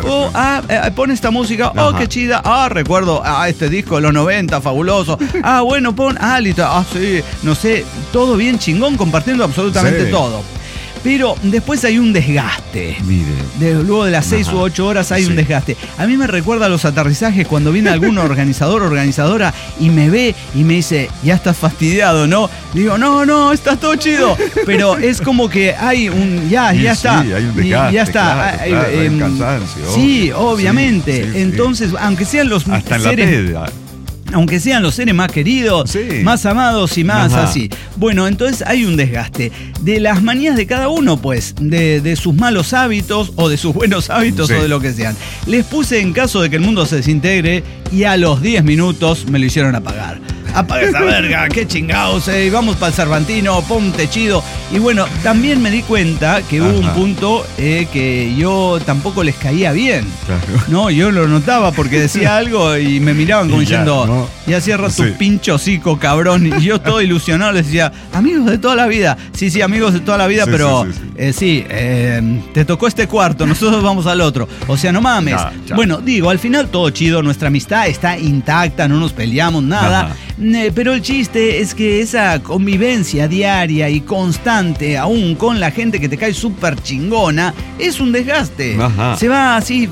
Speaker 2: Pon esta música. Qué chida. Recuerdo este disco de los 90, fabuloso. Bueno, pon listo. Sí, no sé, todo bien chingón, compartiendo absolutamente todo. Pero después hay un desgaste. Luego de las 6 u 8 horas hay un desgaste. A mí me recuerda a los aterrizajes cuando viene algún organizador o organizadora y me ve y me dice, ya estás fastidiado, ¿no? Digo, no, está todo chido. Pero es como que hay un, ya está.
Speaker 3: Sí, hay un desgaste,
Speaker 2: ya está.
Speaker 3: Hay un cansancio.
Speaker 2: Sí, obviamente. Entonces, aunque sean los
Speaker 3: hasta
Speaker 2: seres...
Speaker 3: en la peda.
Speaker 2: Aunque sean los seres más queridos, más amados y más así. Bueno, entonces hay un desgaste de las manías de cada uno, pues, de sus malos hábitos o de sus buenos hábitos o de lo que sean. Les puse en caso de que el mundo se desintegre y a los 10 minutos me lo hicieron apagar. Apaga esa verga, qué chingados, vamos para el Cervantino, ponte chido. Y bueno, también me di cuenta que hubo un punto que yo tampoco les caía bien. No, yo lo notaba porque decía algo y me miraban como diciendo, ya cierra tu pincho hocico, cabrón. Y yo todo ilusionado les decía, amigos de toda la vida. Sí, amigos de toda la vida, pero te tocó este cuarto, nosotros vamos al otro. O sea, no mames. Bueno, digo, al final todo chido, nuestra amistad está intacta, no nos peleamos, nada. Pero el chiste es que esa convivencia diaria y constante, aún con la gente que te cae súper chingona, es un desgaste. Se va así.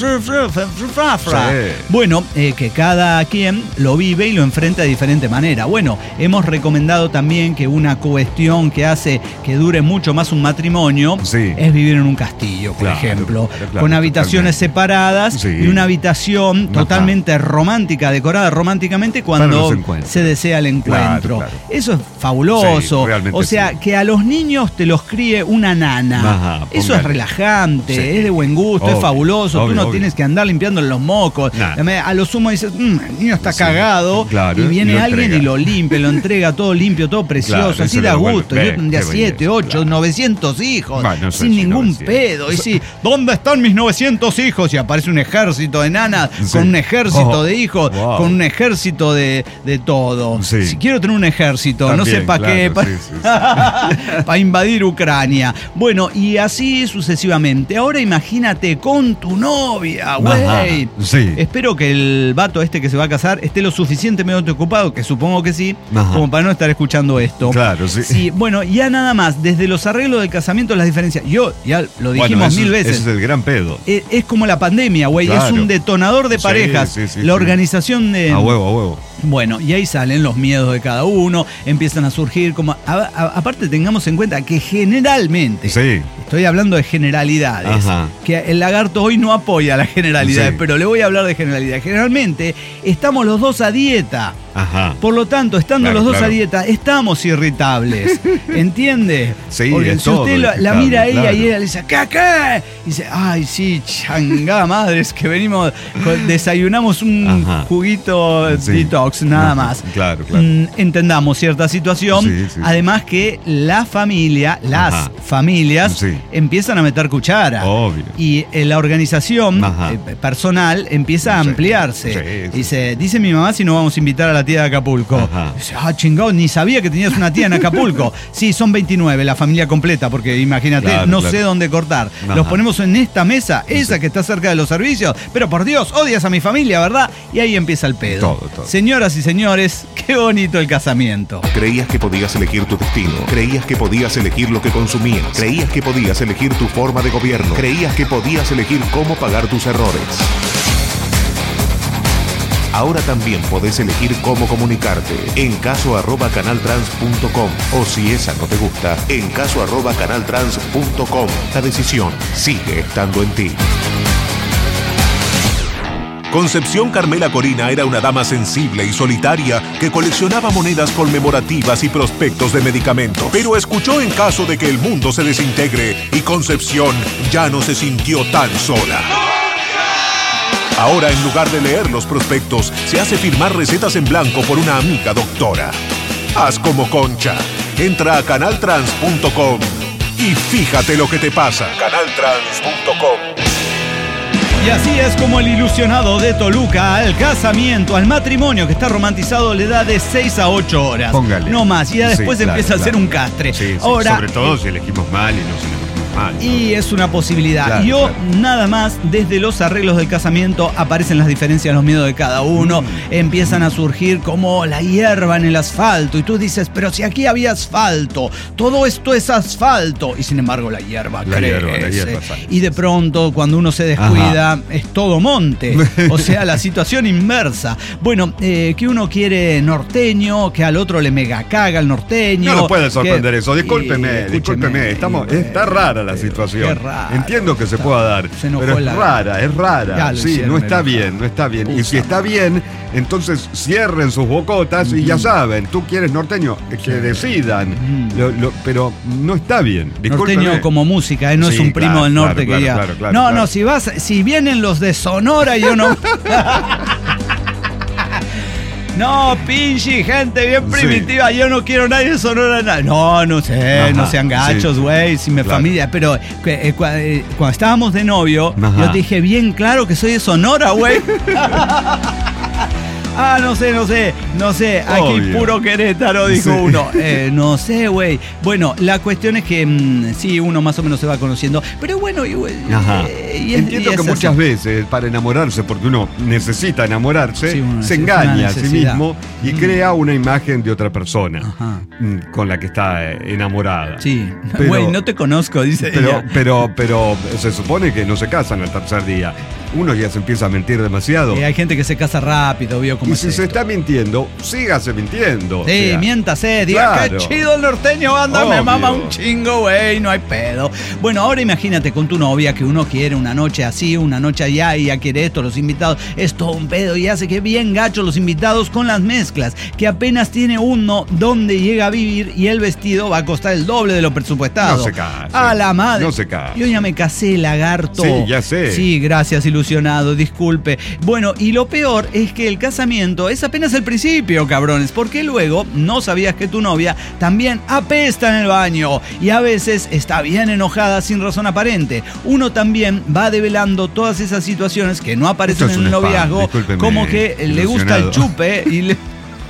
Speaker 2: Bueno, que cada quien lo vive y lo enfrenta de diferente manera. Bueno, hemos recomendado también que una cuestión que hace que dure mucho más un matrimonio es vivir en un castillo, por ejemplo, con habitaciones separadas y una habitación totalmente romántica, decorada románticamente cuando se desea el encuentro. Eso es fabuloso. O sea, que a los niños te los críe una nana. Eso es relajante, es de buen gusto, es fabuloso. Tú no tienes que andar limpiándole los mocos. A lo sumo dices, el niño está cagado, y viene alguien y lo limpia, lo entrega todo limpio, todo precioso, así da gusto. Yo tendría 7, 8, 900 hijos, sin ningún pedo. Y sí, ¿dónde están mis 900 hijos? Y aparece un ejército de nanas, con un ejército de hijos, con un ejército de todo.
Speaker 3: Sí.
Speaker 2: Si quiero tener un ejército,
Speaker 3: También,
Speaker 2: no sé para
Speaker 3: claro,
Speaker 2: qué, para invadir Ucrania. Bueno, y así sucesivamente. Ahora imagínate con tu novia, güey.
Speaker 3: Sí.
Speaker 2: Espero que el vato este que se va a casar esté lo suficientemente ocupado, que supongo que sí,
Speaker 3: Ajá.
Speaker 2: como para no estar escuchando esto.
Speaker 3: Claro, sí.
Speaker 2: Sí, bueno, ya nada más, desde los arreglos del casamiento, las diferencias. Yo, ya lo dijimos mil veces.
Speaker 3: Ese es el gran pedo.
Speaker 2: Es como la pandemia, güey.
Speaker 3: Claro.
Speaker 2: Es un detonador de
Speaker 3: Sí,
Speaker 2: parejas.
Speaker 3: sí,
Speaker 2: La organización de...
Speaker 3: A huevo.
Speaker 2: Bueno, y ahí salen los miedos de cada uno, empiezan a surgir como... aparte tengamos en cuenta que generalmente,
Speaker 3: Sí.
Speaker 2: estoy hablando de generalidades,
Speaker 3: Ajá.
Speaker 2: que el lagarto hoy no apoya las generalidades,
Speaker 3: Sí.
Speaker 2: pero le voy a hablar de generalidades. Generalmente estamos los dos a dieta.
Speaker 3: Ajá.
Speaker 2: Por lo tanto, estando
Speaker 3: Claro,
Speaker 2: los dos
Speaker 3: claro.
Speaker 2: a dieta, estamos irritables. ¿Entiende?
Speaker 3: Sí,
Speaker 2: Porque
Speaker 3: es
Speaker 2: si usted
Speaker 3: todo
Speaker 2: la mira a ella
Speaker 3: claro.
Speaker 2: y ella le dice, ¿qué? Y dice, ay, sí, changá madres, que venimos, desayunamos un
Speaker 3: Ajá.
Speaker 2: juguito
Speaker 3: Sí.
Speaker 2: detox, nada
Speaker 3: Ajá.
Speaker 2: más.
Speaker 3: Claro.
Speaker 2: Entendamos cierta situación.
Speaker 3: Sí.
Speaker 2: Además que las
Speaker 3: Ajá.
Speaker 2: familias
Speaker 3: Sí.
Speaker 2: empiezan a meter cuchara.
Speaker 3: Obvio.
Speaker 2: Y la organización
Speaker 3: Ajá.
Speaker 2: Personal empieza a
Speaker 3: Sí.
Speaker 2: ampliarse.
Speaker 3: Sí.
Speaker 2: Dice mi mamá si no vamos a invitar a la tía de Acapulco.
Speaker 3: Ajá.
Speaker 2: Dice, chingado, ni sabía que tenías una tía en Acapulco. Sí, son 29, la familia completa, porque imagínate,
Speaker 3: Claro,
Speaker 2: no
Speaker 3: claro.
Speaker 2: sé dónde cortar.
Speaker 3: Ajá.
Speaker 2: Los ponemos en esta mesa, esa que está cerca de los servicios, pero por Dios, odias a mi familia, ¿verdad? Y ahí empieza el pedo.
Speaker 3: Todo.
Speaker 2: Señoras y señores, qué bonito el casamiento.
Speaker 1: Creías que podías elegir tu destino. Creías que podías elegir lo que consumías. Creías que podías elegir tu forma de gobierno. Creías que podías elegir cómo pagar tus errores. Ahora también podés elegir cómo comunicarte. En caso@canaltrans.com o si esa no te gusta, en caso@canaltrans.com. La decisión sigue estando en ti. Concepción Carmela Corina era una dama sensible y solitaria que coleccionaba monedas conmemorativas y prospectos de medicamentos. Pero escuchó en caso de que el mundo se desintegre y Concepción ya no se sintió tan sola. Ahora, en lugar de leer los prospectos, se hace firmar recetas en blanco por una amiga doctora. Haz como Concha. Entra a canaltrans.com y fíjate lo que te pasa. Canaltrans.com.
Speaker 2: Y así es como el ilusionado de Toluca al casamiento, al matrimonio que está romantizado, le da de 6 a 8 horas.
Speaker 3: Póngale.
Speaker 2: No más. Y ya después
Speaker 3: Sí,
Speaker 2: empieza a ser un
Speaker 3: claro.
Speaker 2: castre.
Speaker 3: Sí,
Speaker 2: Ahora,
Speaker 3: sobre todo si elegimos mal y no si elegimos mal.
Speaker 2: y es una posibilidad.
Speaker 3: Claro,
Speaker 2: Yo,
Speaker 3: claro.
Speaker 2: nada más, desde los arreglos del casamiento aparecen las diferencias, los miedos de cada uno. Empiezan a surgir como la hierba en el asfalto. Y tú dices, pero si aquí había asfalto, todo esto es asfalto. Y sin embargo, la hierba crece. Y de pronto, cuando uno se descuida, es todo monte. O sea, la situación inversa. Bueno, que uno quiere norteño, que al otro le mega caga el norteño.
Speaker 3: No nos puede sorprender
Speaker 2: que-
Speaker 3: eso. Discúlpeme. Está rara la situación.
Speaker 2: Qué raro.
Speaker 3: Entiendo que se
Speaker 2: Está-
Speaker 3: pueda dar,
Speaker 2: se enojó
Speaker 3: pero es
Speaker 2: la-
Speaker 3: rara.
Speaker 2: Ya lo
Speaker 3: Sí,
Speaker 2: hicieron
Speaker 3: no está
Speaker 2: enojar.
Speaker 3: bien. Y
Speaker 2: Puta
Speaker 3: si está bien, entonces cierren sus bocotas y ya saben, tú quieres norteño, que decidan. Pero no está bien. Discúlpeme.
Speaker 2: Norteño como música, no es
Speaker 3: Sí,
Speaker 2: un primo
Speaker 3: claro,
Speaker 2: del norte
Speaker 3: claro,
Speaker 2: que diga.
Speaker 3: claro,
Speaker 2: no,
Speaker 3: claro.
Speaker 2: si vienen los de Sonora, yo no. No, pinche gente bien primitiva, yo no quiero nadie de Sonora. No sé,
Speaker 3: Ajá,
Speaker 2: no sean gachos,
Speaker 3: sí.
Speaker 2: güey, si me
Speaker 3: Claro.
Speaker 2: familia. Pero cuando estábamos de novio,
Speaker 3: Ajá.
Speaker 2: yo te dije bien claro que soy de Sonora, güey. No sé, aquí
Speaker 3: Obvio.
Speaker 2: puro Querétaro, dijo
Speaker 3: Sí.
Speaker 2: uno. No sé, güey. Bueno, la cuestión es que sí, uno más o menos se va conociendo, pero bueno,
Speaker 3: Ajá.
Speaker 2: y
Speaker 3: Entiendo
Speaker 2: es
Speaker 3: que
Speaker 2: así.
Speaker 3: muchas veces para enamorarse, porque uno necesita enamorarse,
Speaker 2: Sí, uno
Speaker 3: se
Speaker 2: necesita
Speaker 3: engaña
Speaker 2: una
Speaker 3: a sí
Speaker 2: necesidad.
Speaker 3: mismo y crea una imagen de otra persona
Speaker 2: Ajá.
Speaker 3: con la que está enamorada.
Speaker 2: Sí,
Speaker 3: Pero-
Speaker 2: güey, no te conozco, dice ella.
Speaker 3: Pero se supone que no se casan al tercer día. Uno ya se empieza a mentir demasiado.
Speaker 2: Hay gente que se casa rápido, vio cómo
Speaker 3: Y
Speaker 2: es
Speaker 3: si se
Speaker 2: esto.
Speaker 3: está mintiendo, sígase mintiendo.
Speaker 2: Sí,
Speaker 3: O sea,
Speaker 2: miéntase, diga,
Speaker 3: claro.
Speaker 2: qué chido el norteño, anda, me
Speaker 3: Obvio.
Speaker 2: mama un chingo, güey, no hay pedo. Bueno, ahora imagínate con tu novia que uno quiere una noche así, una noche allá, y ya quiere esto, los invitados, es todo un pedo, y hace que bien gacho los invitados con las mezclas, que apenas tiene uno donde llega a vivir y el vestido va a costar el doble de lo presupuestado.
Speaker 3: No se case.
Speaker 2: A la madre.
Speaker 3: No se case.
Speaker 2: Yo ya me casé, lagarto.
Speaker 3: Sí, ya sé.
Speaker 2: Sí, gracias, ilusionado, disculpe. Bueno, y lo peor es que el casamiento es apenas el principio, cabrones, porque luego no sabías que tu novia también apesta en el baño y a veces está bien enojada sin razón aparente. Uno también va develando todas esas situaciones que no aparecen
Speaker 3: Esto es
Speaker 2: en el
Speaker 3: un spam,
Speaker 2: noviazgo,
Speaker 3: discúlpeme,
Speaker 2: como que le gusta el
Speaker 3: ilusionado.
Speaker 2: chupe y le...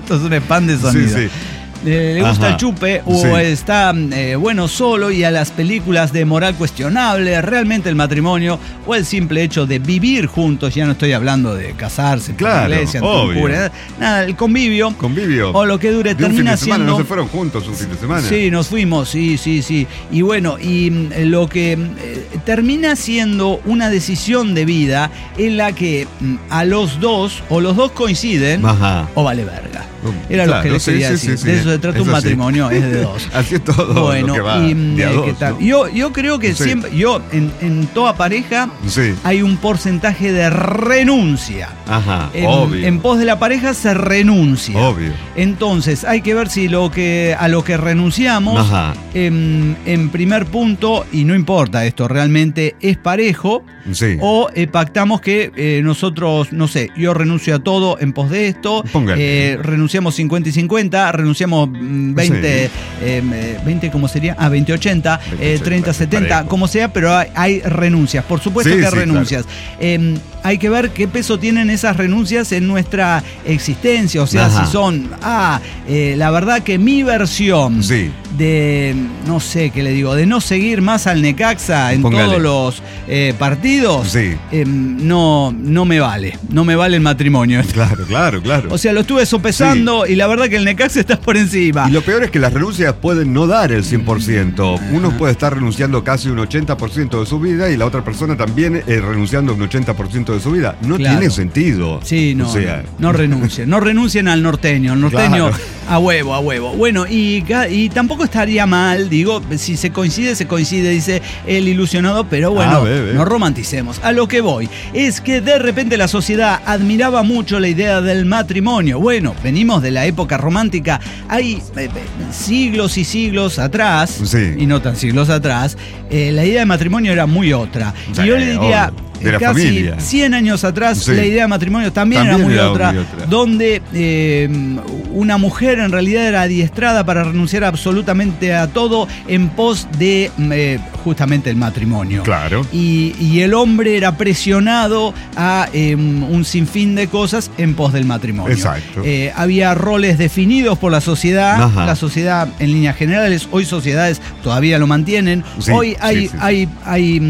Speaker 2: Esto es un spam de sonido.
Speaker 3: Sí, sí.
Speaker 2: Le gusta el chupe o está solo, y a las películas de moral cuestionable, realmente el matrimonio o el simple hecho de vivir juntos, ya no estoy hablando de casarse,
Speaker 3: claro,
Speaker 2: en la iglesia, ante un cura, nada, el convivio o lo que dure, termina siendo...
Speaker 3: ¿No se fueron juntos un fin de semana?
Speaker 2: Sí, nos fuimos, sí. Y bueno, lo que termina siendo una decisión de vida en la que a los dos coinciden o vale verga. Era lo que les quería decir. De eso se trata un matrimonio, es de dos.
Speaker 3: Así es todo.
Speaker 2: Bueno,
Speaker 3: lo que va
Speaker 2: ¿qué tal? ¿No? Yo creo que siempre, en toda pareja hay un porcentaje de renuncia.
Speaker 3: Obvio.
Speaker 2: En pos de la pareja se renuncia.
Speaker 3: Obvio.
Speaker 2: Entonces hay que ver si a lo que renunciamos, en primer punto, y no importa esto, realmente es parejo, o pactamos que nosotros, no sé, yo renuncio a todo en pos de esto, renunciamos 50 y 50, renunciamos 20, 20 ¿cómo sería? 20, 80, 30, 70, parejo. Como sea, pero hay renuncias, por supuesto que hay renuncias. Claro. Hay que ver qué peso tienen esas renuncias en nuestra existencia, o sea, si son, la verdad que mi versión de, no sé qué le digo, de no seguir más al Necaxa en todos los partidos, no me vale el matrimonio.
Speaker 3: Claro.
Speaker 2: O sea, lo estuve sopesando y la verdad que el Necaxa está por encima.
Speaker 3: Y lo peor es que las renuncias pueden no dar el 100%. Uno puede estar renunciando casi un 80% de su vida y la otra persona también renunciando un 80% de su vida. No tiene sentido.
Speaker 2: Sí, no, no renuncien. No renuncien al norteño. El norteño a huevo. Bueno, y tampoco estaría mal, digo, si se coincide, dice el ilusionado, pero bueno, no romanticemos. A lo que voy es que de repente la sociedad admiraba mucho la idea del matrimonio. Bueno, venimos de la época romántica, hay siglos y siglos atrás, y no tan siglos atrás, la idea de matrimonio era muy otra. Y yo le diría...
Speaker 3: De la
Speaker 2: casi
Speaker 3: familia.
Speaker 2: 100 años atrás la idea de matrimonio también era muy otra, donde una mujer en realidad era adiestrada para renunciar absolutamente a todo en pos de justamente el matrimonio.
Speaker 3: Claro.
Speaker 2: Y el hombre era presionado a un sinfín de cosas en pos del matrimonio.
Speaker 3: Exacto.
Speaker 2: Había roles definidos por la sociedad. La sociedad en líneas generales, hoy sociedades todavía lo mantienen. Hoy hay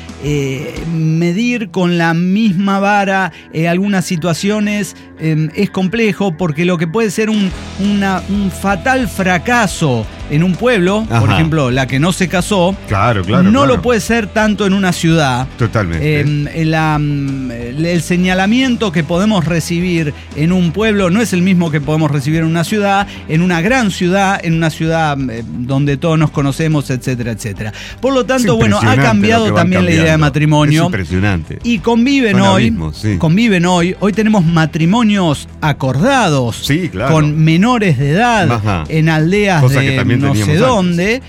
Speaker 2: medir con la misma vara algunas situaciones es complejo, porque lo que puede ser un fatal fracaso en un pueblo, por ejemplo, la que no se casó, no lo puede ser tanto en una ciudad.
Speaker 3: Totalmente.
Speaker 2: El señalamiento que podemos recibir en un pueblo no es el mismo que podemos recibir en una ciudad, en una gran ciudad, en una ciudad donde todos nos conocemos, etcétera, etcétera. Por lo tanto, bueno, ha cambiado también la idea de matrimonio.
Speaker 3: Es impresionante.
Speaker 2: Y conviven hoy tenemos matrimonios acordados con menores de edad en aldeas de no sé dónde,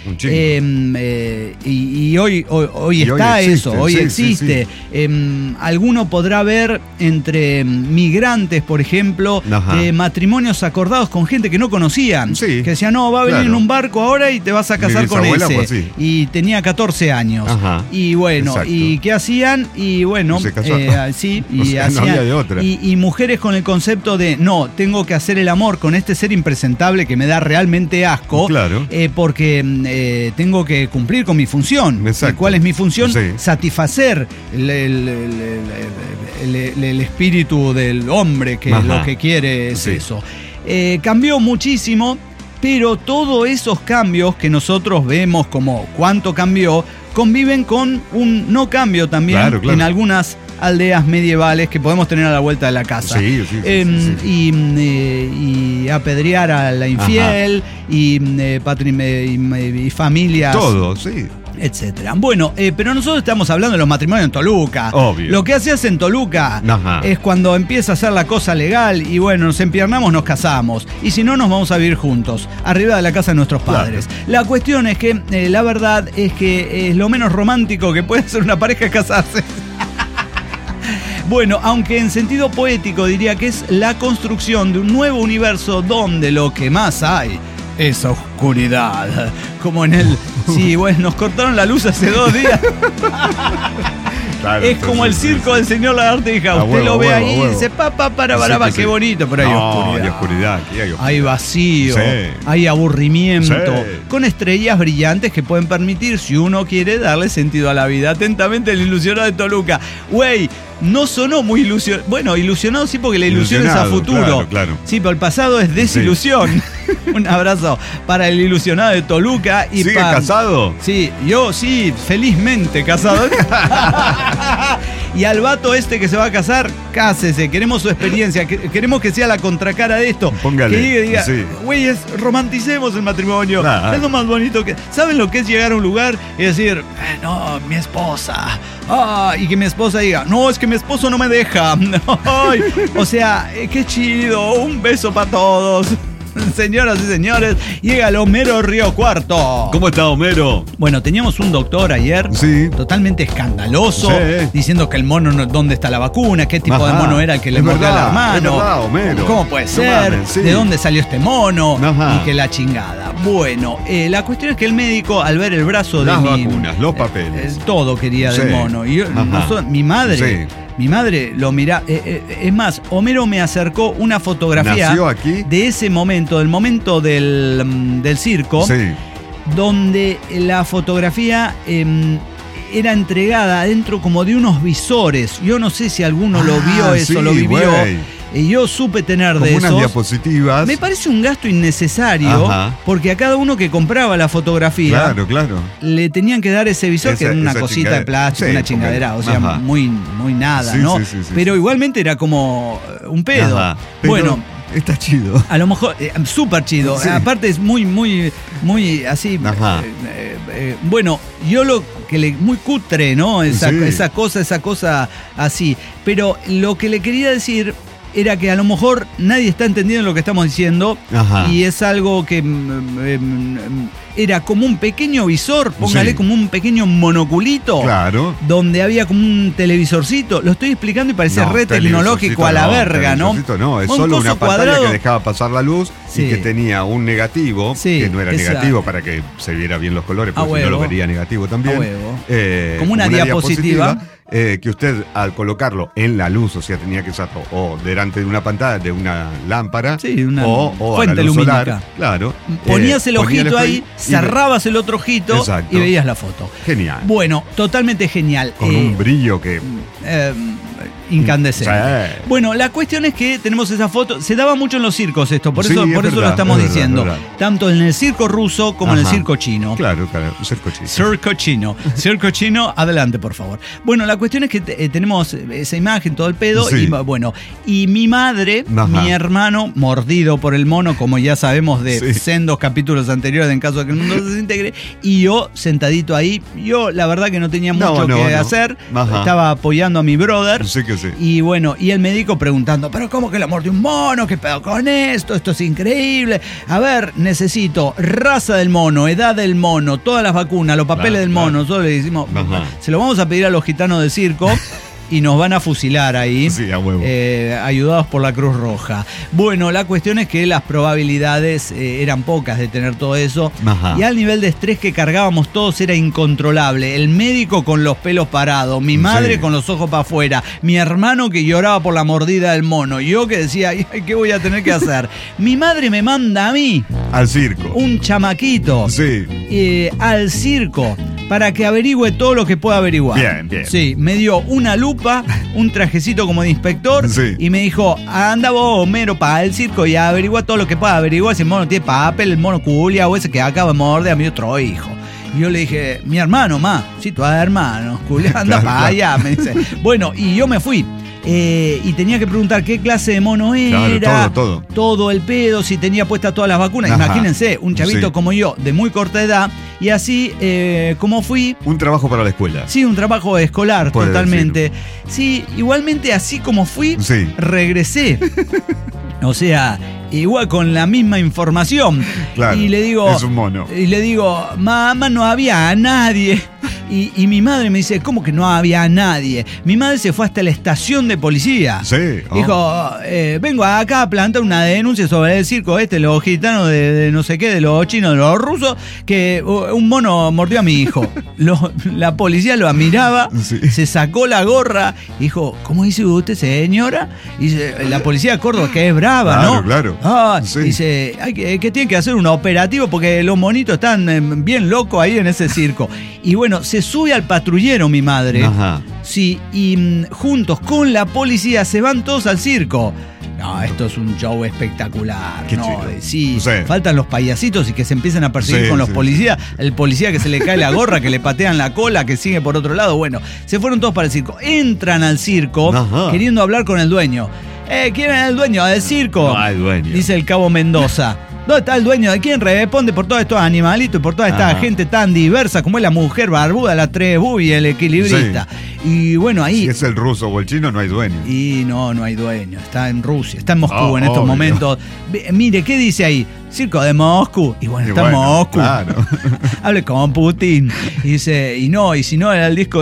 Speaker 2: y hoy está eso, hoy existe. Alguno podrá ver entre migrantes, por ejemplo, matrimonios acordados con gente que no conocían, que decían, no, va a venir en un barco ahora y te vas a casar con ese, y tenía 14 años, y bueno, y ¿qué hacían? Y bueno, hacían,
Speaker 3: no había de otra.
Speaker 2: Y mujeres con el concepto de, no, tengo que hacer el amor con este ser impresentable que me da realmente asco, porque tengo que cumplir con mi función. ¿Cuál es mi función? Satisfacer el espíritu del hombre, que lo que quiere es eso. Cambió muchísimo, pero todos esos cambios que nosotros vemos como cuánto cambió, conviven con un no cambio también en algunas aldeas medievales que podemos tener a la vuelta de la casa. Y apedrear a la infiel, y familias.
Speaker 3: Todo,
Speaker 2: etcétera. Bueno, pero nosotros estamos hablando de los matrimonios en Toluca.
Speaker 3: Obvio.
Speaker 2: Lo que haces en Toluca es cuando empieza a hacer la cosa legal y bueno, nos empiernamos, nos casamos. Y si no, nos vamos a vivir juntos, arriba de la casa de nuestros padres. La cuestión es que la verdad es que lo menos romántico que puede hacer una pareja es casarse. Bueno, aunque en sentido poético diría que es la construcción de un nuevo universo donde lo que más hay es oscuridad. Como en el... Sí, bueno, nos cortaron la luz hace 2 días.
Speaker 3: Claro,
Speaker 2: es como el circo del señor Lagartija. Usted lo ve ahí y dice, para, qué bonito, pero hay oscuridad.
Speaker 3: Hay oscuridad.
Speaker 2: Hay vacío, hay aburrimiento, con estrellas brillantes que pueden permitir, si uno quiere, darle sentido a la vida. Atentamente, el ilusionado de Toluca. Güey, no sonó muy ilusionado. Bueno, ilusionado sí, porque la ilusión es a futuro.
Speaker 3: Claro.
Speaker 2: Sí, pero el pasado es desilusión. Sí. Un abrazo para el ilusionado de Toluca. Y
Speaker 3: ¿sigue casado?
Speaker 2: Sí, yo sí, felizmente casado. Y al vato este que se va a casar, cásese. Queremos su experiencia. Queremos que sea la contracara de esto.
Speaker 3: Póngale.
Speaker 2: Que diga, güeyes, romanticemos el matrimonio. Es lo más bonito que... ¿Saben lo que es llegar a un lugar y decir, no, mi esposa... y que mi esposa diga, no, es que mi esposo no me deja. O sea, qué chido, un beso para todos. Señoras y señores, llega el Homero Río Cuarto.
Speaker 3: ¿Cómo está, Homero?
Speaker 2: Bueno, teníamos un doctor ayer, totalmente escandaloso, diciendo que el mono, ¿dónde está la vacuna? ¿Qué tipo de mono era el que le mordió al hermano?
Speaker 3: Es verdad, Homero.
Speaker 2: ¿Cómo puede ser? ¿De dónde salió este mono? Y que la chingada. Bueno, la cuestión es que el médico, al ver el brazo
Speaker 3: las
Speaker 2: de
Speaker 3: vacunas, los papeles,
Speaker 2: todo quería del mono. Y yo, mi madre... Mi madre lo mira. Es más, Homero me acercó una fotografía.
Speaker 3: ¿Nació aquí?
Speaker 2: De ese momento, del momento del circo, donde la fotografía era entregada dentro como de unos visores. Yo no sé si alguno lo vio eso, lo vivió. Y yo supe tener como de esos.
Speaker 3: Unas diapositivas.
Speaker 2: Me parece un gasto innecesario, porque a cada uno que compraba la fotografía, le tenían que dar ese visor, que era una cosita de plástico, una chingadera, o sea, muy nada, ¿no? Pero igualmente era como un pedo. Bueno,
Speaker 3: está chido.
Speaker 2: A lo mejor, súper chido. Aparte es muy así. Bueno, yo lo que muy cutre, ¿no? Esa cosa así. Pero lo que le quería decir era que a lo mejor nadie está entendiendo lo que estamos diciendo. Y es algo que era como un pequeño visor, póngale como un pequeño monoculito, donde había como un televisorcito. Lo estoy explicando y parece re tecnológico a la verga, ¿no?
Speaker 3: No, es solo una pantalla que dejaba pasar la luz y que tenía un negativo, que no era negativo para que se viera bien los colores, porque si no lo vería negativo también.
Speaker 2: Como una diapositiva.
Speaker 3: Que usted, al colocarlo en la luz, o sea, tenía que usarlo o delante de una pantalla, de una lámpara,
Speaker 2: una
Speaker 3: o
Speaker 2: fuente
Speaker 3: a la luz
Speaker 2: lumínica.
Speaker 3: Solar,
Speaker 2: ponías el ojito ahí, cerrabas el otro ojito y veías la foto.
Speaker 3: Genial.
Speaker 2: Bueno, totalmente genial.
Speaker 3: Con un brillo que...
Speaker 2: incandescente. Bueno, la cuestión es que tenemos esa foto. Se daba mucho en los circos esto, por eso lo estamos diciendo. Tanto en el circo ruso como en el circo chino.
Speaker 3: Claro, circo chino.
Speaker 2: Circo chino, adelante, por favor. Bueno, la cuestión es que tenemos esa imagen, todo el pedo. Y mi madre, mi hermano, mordido por el mono, como ya sabemos de sendos capítulos anteriores, en caso de que el mundo se desintegre, y yo sentadito ahí. Yo, la verdad, que no tenía mucho que hacer. Estaba apoyando a mi brother. Y bueno, y el médico preguntando, ¿pero cómo que la mordió un mono? ¿Qué pedo con esto? Esto es increíble. A ver, necesito raza del mono, edad del mono, todas las vacunas, los papeles del mono. Nosotros le decimos, se lo vamos a pedir a los gitanos del circo. Y nos van a fusilar ahí, ayudados por la Cruz Roja. Bueno, la cuestión es que las probabilidades eran pocas de tener todo eso. Y al nivel de estrés que cargábamos todos era incontrolable. El médico con los pelos parados, mi madre con los ojos para afuera, mi hermano que lloraba por la mordida del mono, yo que decía, ¿qué voy a tener que hacer? Mi madre me manda a mí,
Speaker 3: al circo,
Speaker 2: un chamaquito, al circo, para que averigüe todo lo que pueda averiguar.
Speaker 3: Bien.
Speaker 2: Sí, me dio una lupa, un trajecito como de inspector, y me dijo, anda vos, Homero, para el circo y averigua todo lo que pueda averiguar, si el mono tiene papel, el mono culia o ese que acaba de morder a mi otro hijo. Y yo le dije, mi hermano, tu hermano, culia, anda para allá, me dice. Bueno, y yo me fui. Y tenía que preguntar qué clase de mono era, todo el pedo, si tenía puestas todas las vacunas. Imagínense, un chavito como yo, de muy corta edad, y así como fui.
Speaker 3: Un trabajo para la escuela.
Speaker 2: Sí, un trabajo escolar, totalmente. Sí, igualmente así como fui, regresé. O sea, igual con la misma información.
Speaker 3: Claro,
Speaker 2: y le digo,
Speaker 3: es un mono.
Speaker 2: Y le digo, mamá, no había nadie. Y mi madre me dice, ¿cómo que no había nadie? Mi madre se fue hasta la estación de policía.
Speaker 3: Sí.
Speaker 2: Dijo, vengo acá a plantar una denuncia sobre el circo los gitanos de no sé qué, de los chinos, de los rusos, que un mono mordió a mi hijo. La policía lo admiraba, se sacó la gorra, dijo, ¿cómo dice usted, señora? Y dice, la policía de Córdoba, que es brava, ¿no?
Speaker 3: Claro.
Speaker 2: Dice, que tiene que hacer un operativo porque los monitos están bien locos ahí en ese circo. Y bueno, se sube al patrullero mi madre.
Speaker 3: Ajá.
Speaker 2: Sí, y juntos con la policía se van todos al circo. No, esto es un show espectacular.
Speaker 3: Qué
Speaker 2: no,
Speaker 3: chido.
Speaker 2: sí,
Speaker 3: Sí.
Speaker 2: Faltan los payasitos y que se empiezan a perseguir con los policías. El policía que se le cae la gorra, que le patean la cola, que sigue por otro lado. Bueno, se fueron todos para el circo. Entran al circo queriendo hablar con el dueño. ¿Quién es el dueño del circo?
Speaker 3: No hay dueño.
Speaker 2: Dice el cabo Mendoza. ¿Dónde está el dueño? ¿De quién responde por todos estos animalitos y por toda esta gente tan diversa como es la mujer barbuda, la trebu y el equilibrista? Y bueno, ahí...
Speaker 3: Si es el ruso o el chino, no hay dueño.
Speaker 2: Y no hay dueño. Está en Rusia, está en Moscú en estos momentos. Mire, ¿qué dice ahí? Circo de Moscú. Y bueno, está en Moscú.
Speaker 3: Claro.
Speaker 2: Hable con Putin. Y dice, y si no era el disco...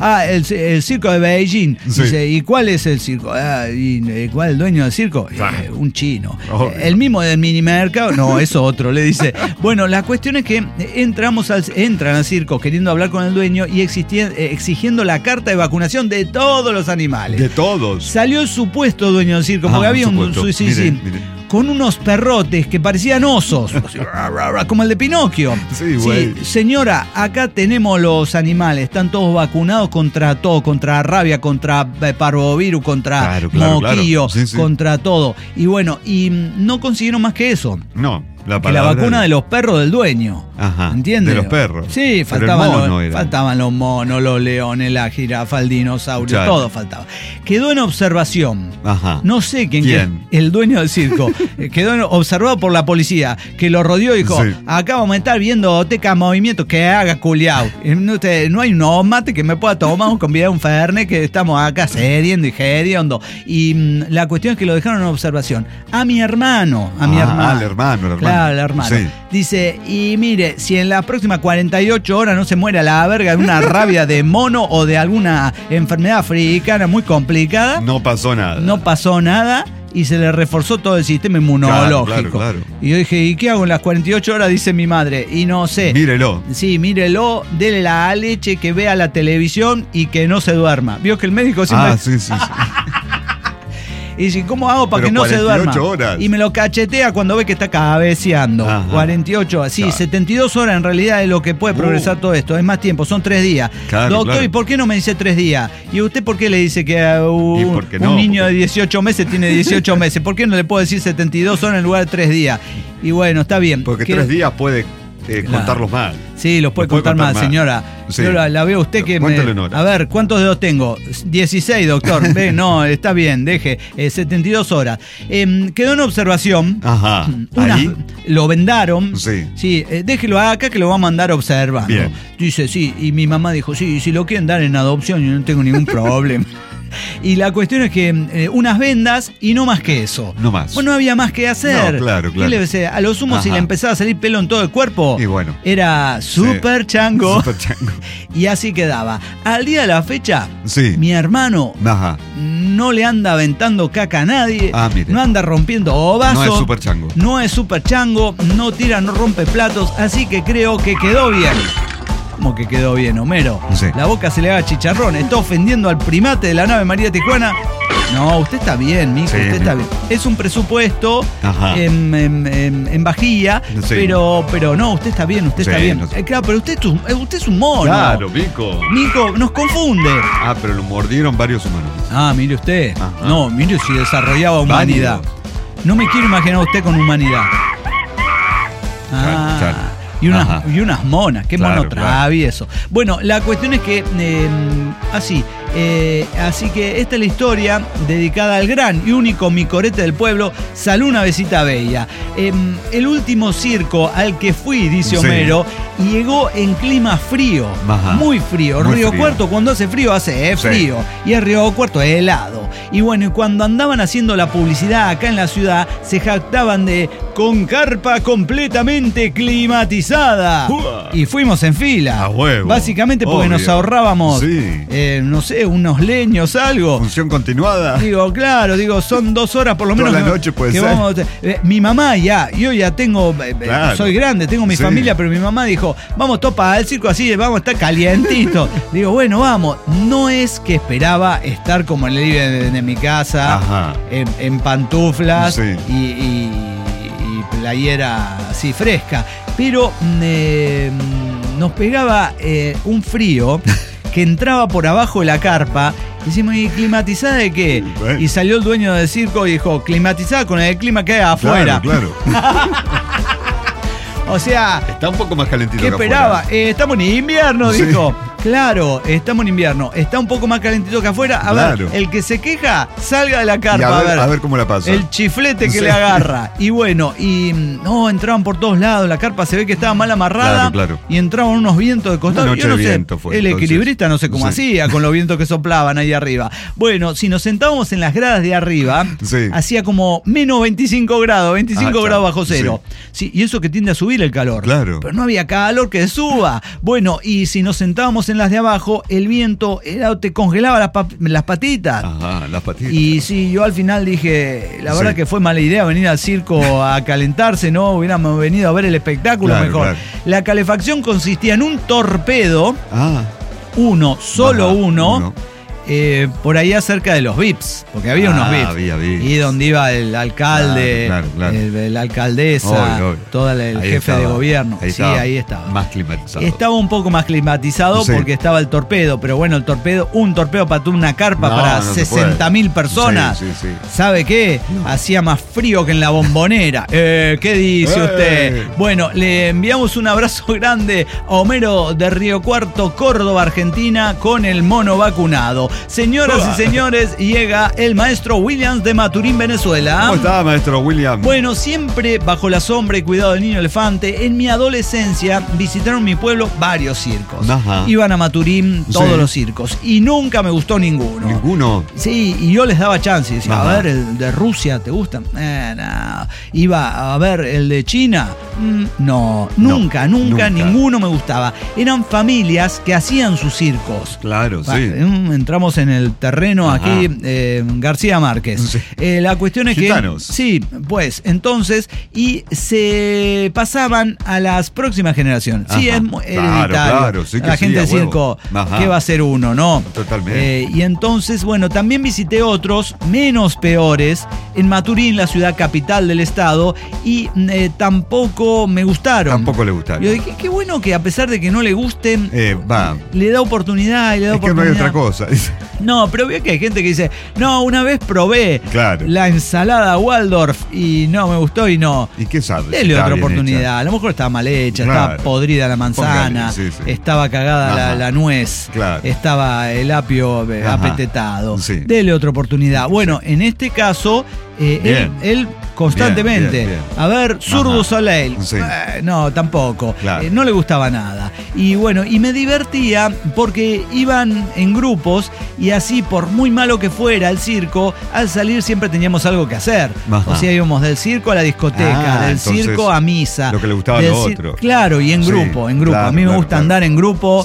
Speaker 2: el circo de Beijing.
Speaker 3: Sí.
Speaker 2: Dice, ¿y cuál es el circo? ¿Y cuál es el dueño del circo? Un chino. El mismo del minimercado. No, es otro, le dice. Bueno, la cuestión es que entran al circo queriendo hablar con el dueño y exigiendo la carta de vacunación de todos los animales.
Speaker 3: De todos.
Speaker 2: Salió el supuesto dueño del circo, porque había un
Speaker 3: Mire.
Speaker 2: con unos perrotes que parecían osos, como el de Pinocchio.
Speaker 3: Sí, güey.
Speaker 2: Sí, señora, acá tenemos los animales, están todos vacunados contra todo, contra rabia, contra parvovirus, contra moquillo, contra todo. Y bueno, no consiguieron más que eso.
Speaker 3: No. La
Speaker 2: vacuna de los perros del dueño.
Speaker 3: Ajá.
Speaker 2: ¿Entiendes?
Speaker 3: De los perros.
Speaker 2: Sí, faltaban los monos, los leones, la jirafa, el dinosaurio, todo faltaba. Quedó en observación.
Speaker 3: Ajá.
Speaker 2: No sé quién. El dueño del circo. Quedó observado por la policía, que lo rodeó y dijo, acá vamos a estar viendo teca movimiento que haga culiao. No hay un mate que me pueda tomar con vida un fernet, que estamos acá cediendo y hediondo. Y la cuestión es que lo dejaron en observación. A mi hermano.
Speaker 3: Al hermano.
Speaker 2: Claro, el hermano. Sí. Dice, y mire, si en las próximas 48 horas no se muere a la verga de una rabia de mono o de alguna enfermedad africana muy complicada.
Speaker 3: No pasó nada.
Speaker 2: Y se le reforzó todo el sistema inmunológico.
Speaker 3: Claro.
Speaker 2: Y yo dije, ¿y qué hago en las 48 horas? Dice mi madre. Y no sé.
Speaker 3: Mírelo.
Speaker 2: Sí, mírelo, dele la leche, que vea la televisión y que no se duerma. Vio que el médico siempre...
Speaker 3: Sí.
Speaker 2: Y dice, ¿cómo hago para que no se duerma?
Speaker 3: 48 horas.
Speaker 2: Y me lo cachetea cuando ve que está cabeceando.
Speaker 3: Ajá.
Speaker 2: 48 horas. Sí, claro. 72 horas en realidad es lo que puede progresar todo esto. Es más tiempo, son 3 días.
Speaker 3: Claro,
Speaker 2: Doctor, ¿y por qué no me dice 3 días? ¿Y usted por qué le dice que un niño de 18 meses tiene 18 meses? ¿Por qué no le puedo decir 72 horas en lugar de 3 días? Y bueno, está bien.
Speaker 3: Porque 3 días puede contarlos mal.
Speaker 2: Sí, los puede contar mal, señora.
Speaker 3: Sí.
Speaker 2: Yo la veo a usted que A ver, ¿cuántos dedos tengo? 16, doctor. Ve, no, está bien, deje. 72 horas. Quedó en observación.
Speaker 3: Ajá.
Speaker 2: Lo vendaron.
Speaker 3: Sí.
Speaker 2: Sí, déjelo acá que lo va a mandar observando.
Speaker 3: Bien.
Speaker 2: Dice, sí, y mi mamá dijo, sí, si lo quieren dar en adopción, yo no tengo ningún problema. Y la cuestión es que unas vendas y no más que eso.
Speaker 3: No más.
Speaker 2: Bueno, no había más que hacer.
Speaker 3: No, claro.
Speaker 2: A lo sumo, si le empezaba a salir pelo en todo el cuerpo,
Speaker 3: y bueno,
Speaker 2: era súper chango.
Speaker 3: Súper chango.
Speaker 2: Y así quedaba. Al día de la fecha, mi hermano no le anda aventando caca a nadie. No anda rompiendo ovazos.
Speaker 3: No es súper chango.
Speaker 2: No es súper chango. No tira, no rompe platos. Así que creo que quedó bien. ¿Cómo que quedó bien, Homero?
Speaker 3: Sí.
Speaker 2: La boca se le haga chicharrón. ¿Está ofendiendo al primate de la nave María Tijuana? No, usted está bien, mijo, usted está bien. Es un presupuesto en vajilla, pero no, usted está bien, está bien. No sé. Claro, pero usted es un mono.
Speaker 3: Claro, Mico.
Speaker 2: Mico, nos confunde.
Speaker 3: Pero lo mordieron varios humanos.
Speaker 2: Mire usted. No, mire si desarrollaba humanidad. No me quiero imaginar a usted con humanidad. Y unas monas, qué mono travieso. Bueno, la cuestión es que, Así que esta es la historia dedicada al gran y único micorete del pueblo, Salú Navesita Bella. El último circo al que fui, dice Homero, llegó en clima frío, muy frío. Río Cuarto cuando hace frío hace frío, y el Río Cuarto es helado. Y bueno, y cuando andaban haciendo la publicidad acá en la ciudad, se jactaban de con carpa completamente climatizada. Y fuimos en fila.
Speaker 3: A huevo.
Speaker 2: Básicamente porque nos ahorrábamos, no sé, unos leños, algo.
Speaker 3: Función continuada.
Speaker 2: Digo, son 2 horas por lo menos.
Speaker 3: Toda la noche puede ser.
Speaker 2: Mi mamá yo ya tengo, soy grande, tengo mi familia, pero mi mamá dijo, vamos topa al circo así, vamos a estar calientito. Digo, bueno, vamos. No es que esperaba estar como en el living de mi casa, en pantuflas y playera así fresca, pero nos pegaba un frío que entraba por abajo de la carpa. Decimos, ¿y climatizada de qué? Y salió el dueño del circo y dijo, climatizada con el clima que hay afuera.
Speaker 3: Claro.
Speaker 2: O sea,
Speaker 3: está un poco más calentito.
Speaker 2: ¿Qué esperaba? Estamos en invierno, dijo. Claro, estamos en invierno. Está un poco más calentito que afuera. A ver, el que se queja, salga de la carpa.
Speaker 3: A ver cómo la pasa.
Speaker 2: El chiflete que le agarra. Y bueno, entraban por todos lados. La carpa se ve que estaba mal amarrada.
Speaker 3: Claro.
Speaker 2: Y entraban unos vientos de costado.
Speaker 3: Yo no sé, fue,
Speaker 2: el equilibrista no sé cómo hacía con los vientos que soplaban ahí arriba. Bueno, si nos sentábamos en las gradas de arriba, hacía como menos 25 grados, 25 grados bajo cero. Sí, y eso que tiende a subir el calor.
Speaker 3: Claro.
Speaker 2: Pero no había calor que suba. Bueno, y si nos sentábamos en las de abajo, el viento te congelaba las patitas.
Speaker 3: Las patitas.
Speaker 2: Y sí, yo al final dije, la verdad que fue mala idea venir al circo a calentarse, ¿no? Hubiéramos venido a ver el espectáculo mejor. Claro. La calefacción consistía en un torpedo, solo uno. Por allá cerca de los VIPs, porque había unos VIPs.
Speaker 3: Había VIPs.
Speaker 2: Y donde iba el alcalde, la alcaldesa, todo el jefe de gobierno. Ahí estaba.
Speaker 3: Más climatizado.
Speaker 2: Estaba un poco más climatizado porque estaba el torpedo, pero bueno, un torpedo para una carpa para 60.000 personas. ¿Sabe qué? Hacía más frío que en la Bombonera. ¿Qué dice usted? Bueno, le enviamos un abrazo grande a Homero de Río Cuarto, Córdoba, Argentina, con el mono vacunado. Señoras y señores, llega el maestro Williams de Maturín, Venezuela.
Speaker 3: ¿Cómo está, maestro Williams?
Speaker 2: Bueno, siempre bajo la sombra y cuidado del niño elefante. En mi adolescencia visitaron mi pueblo varios circos. Iban a Maturín todos los circos y nunca me gustó ninguno.
Speaker 3: ¿Ninguno?
Speaker 2: Sí, y yo les daba chance. Decía, a ver, el de Rusia, ¿te gusta? No. Iba a ver el de China. Nunca, ninguno me gustaba. Eran familias que hacían sus circos.
Speaker 3: Claro,
Speaker 2: entramos en el terreno aquí, García Márquez. La cuestión es
Speaker 3: Gitanos.
Speaker 2: que... Sí, pues, entonces, y se pasaban a las próximas generaciones. Sí, es hereditario.
Speaker 3: Claro,
Speaker 2: la gente del circo, ¿qué va a ser uno, no?
Speaker 3: Totalmente.
Speaker 2: Y entonces, bueno, también visité otros menos peores en Maturín, la ciudad capital del estado, y tampoco me gustaron.
Speaker 3: Tampoco le gustaron.
Speaker 2: Yo dije, qué bueno que a pesar de que no le gusten, le da oportunidad y le da oportunidad.
Speaker 3: Que no hay otra cosa.
Speaker 2: No, pero veo que hay gente que dice, no, una vez probé la ensalada Waldorf y no me gustó y no.
Speaker 3: ¿Y qué sabes?
Speaker 2: Dele otra oportunidad. A lo mejor estaba mal hecha, estaba podrida la manzana, estaba cagada la nuez, estaba el apio apetetado. Dele otra oportunidad. Bueno, en este caso, él constantemente. Bien. A ver, Zurdo Soleil. No, tampoco. No le gustaba nada. Y bueno, y me divertía porque iban en grupos y así, por muy malo que fuera el circo, al salir siempre teníamos algo que hacer. O sea, íbamos del circo a la discoteca, del circo a misa.
Speaker 3: Lo que le gustaba a los otros.
Speaker 2: Claro, y en grupo. A mí me gusta andar en grupo.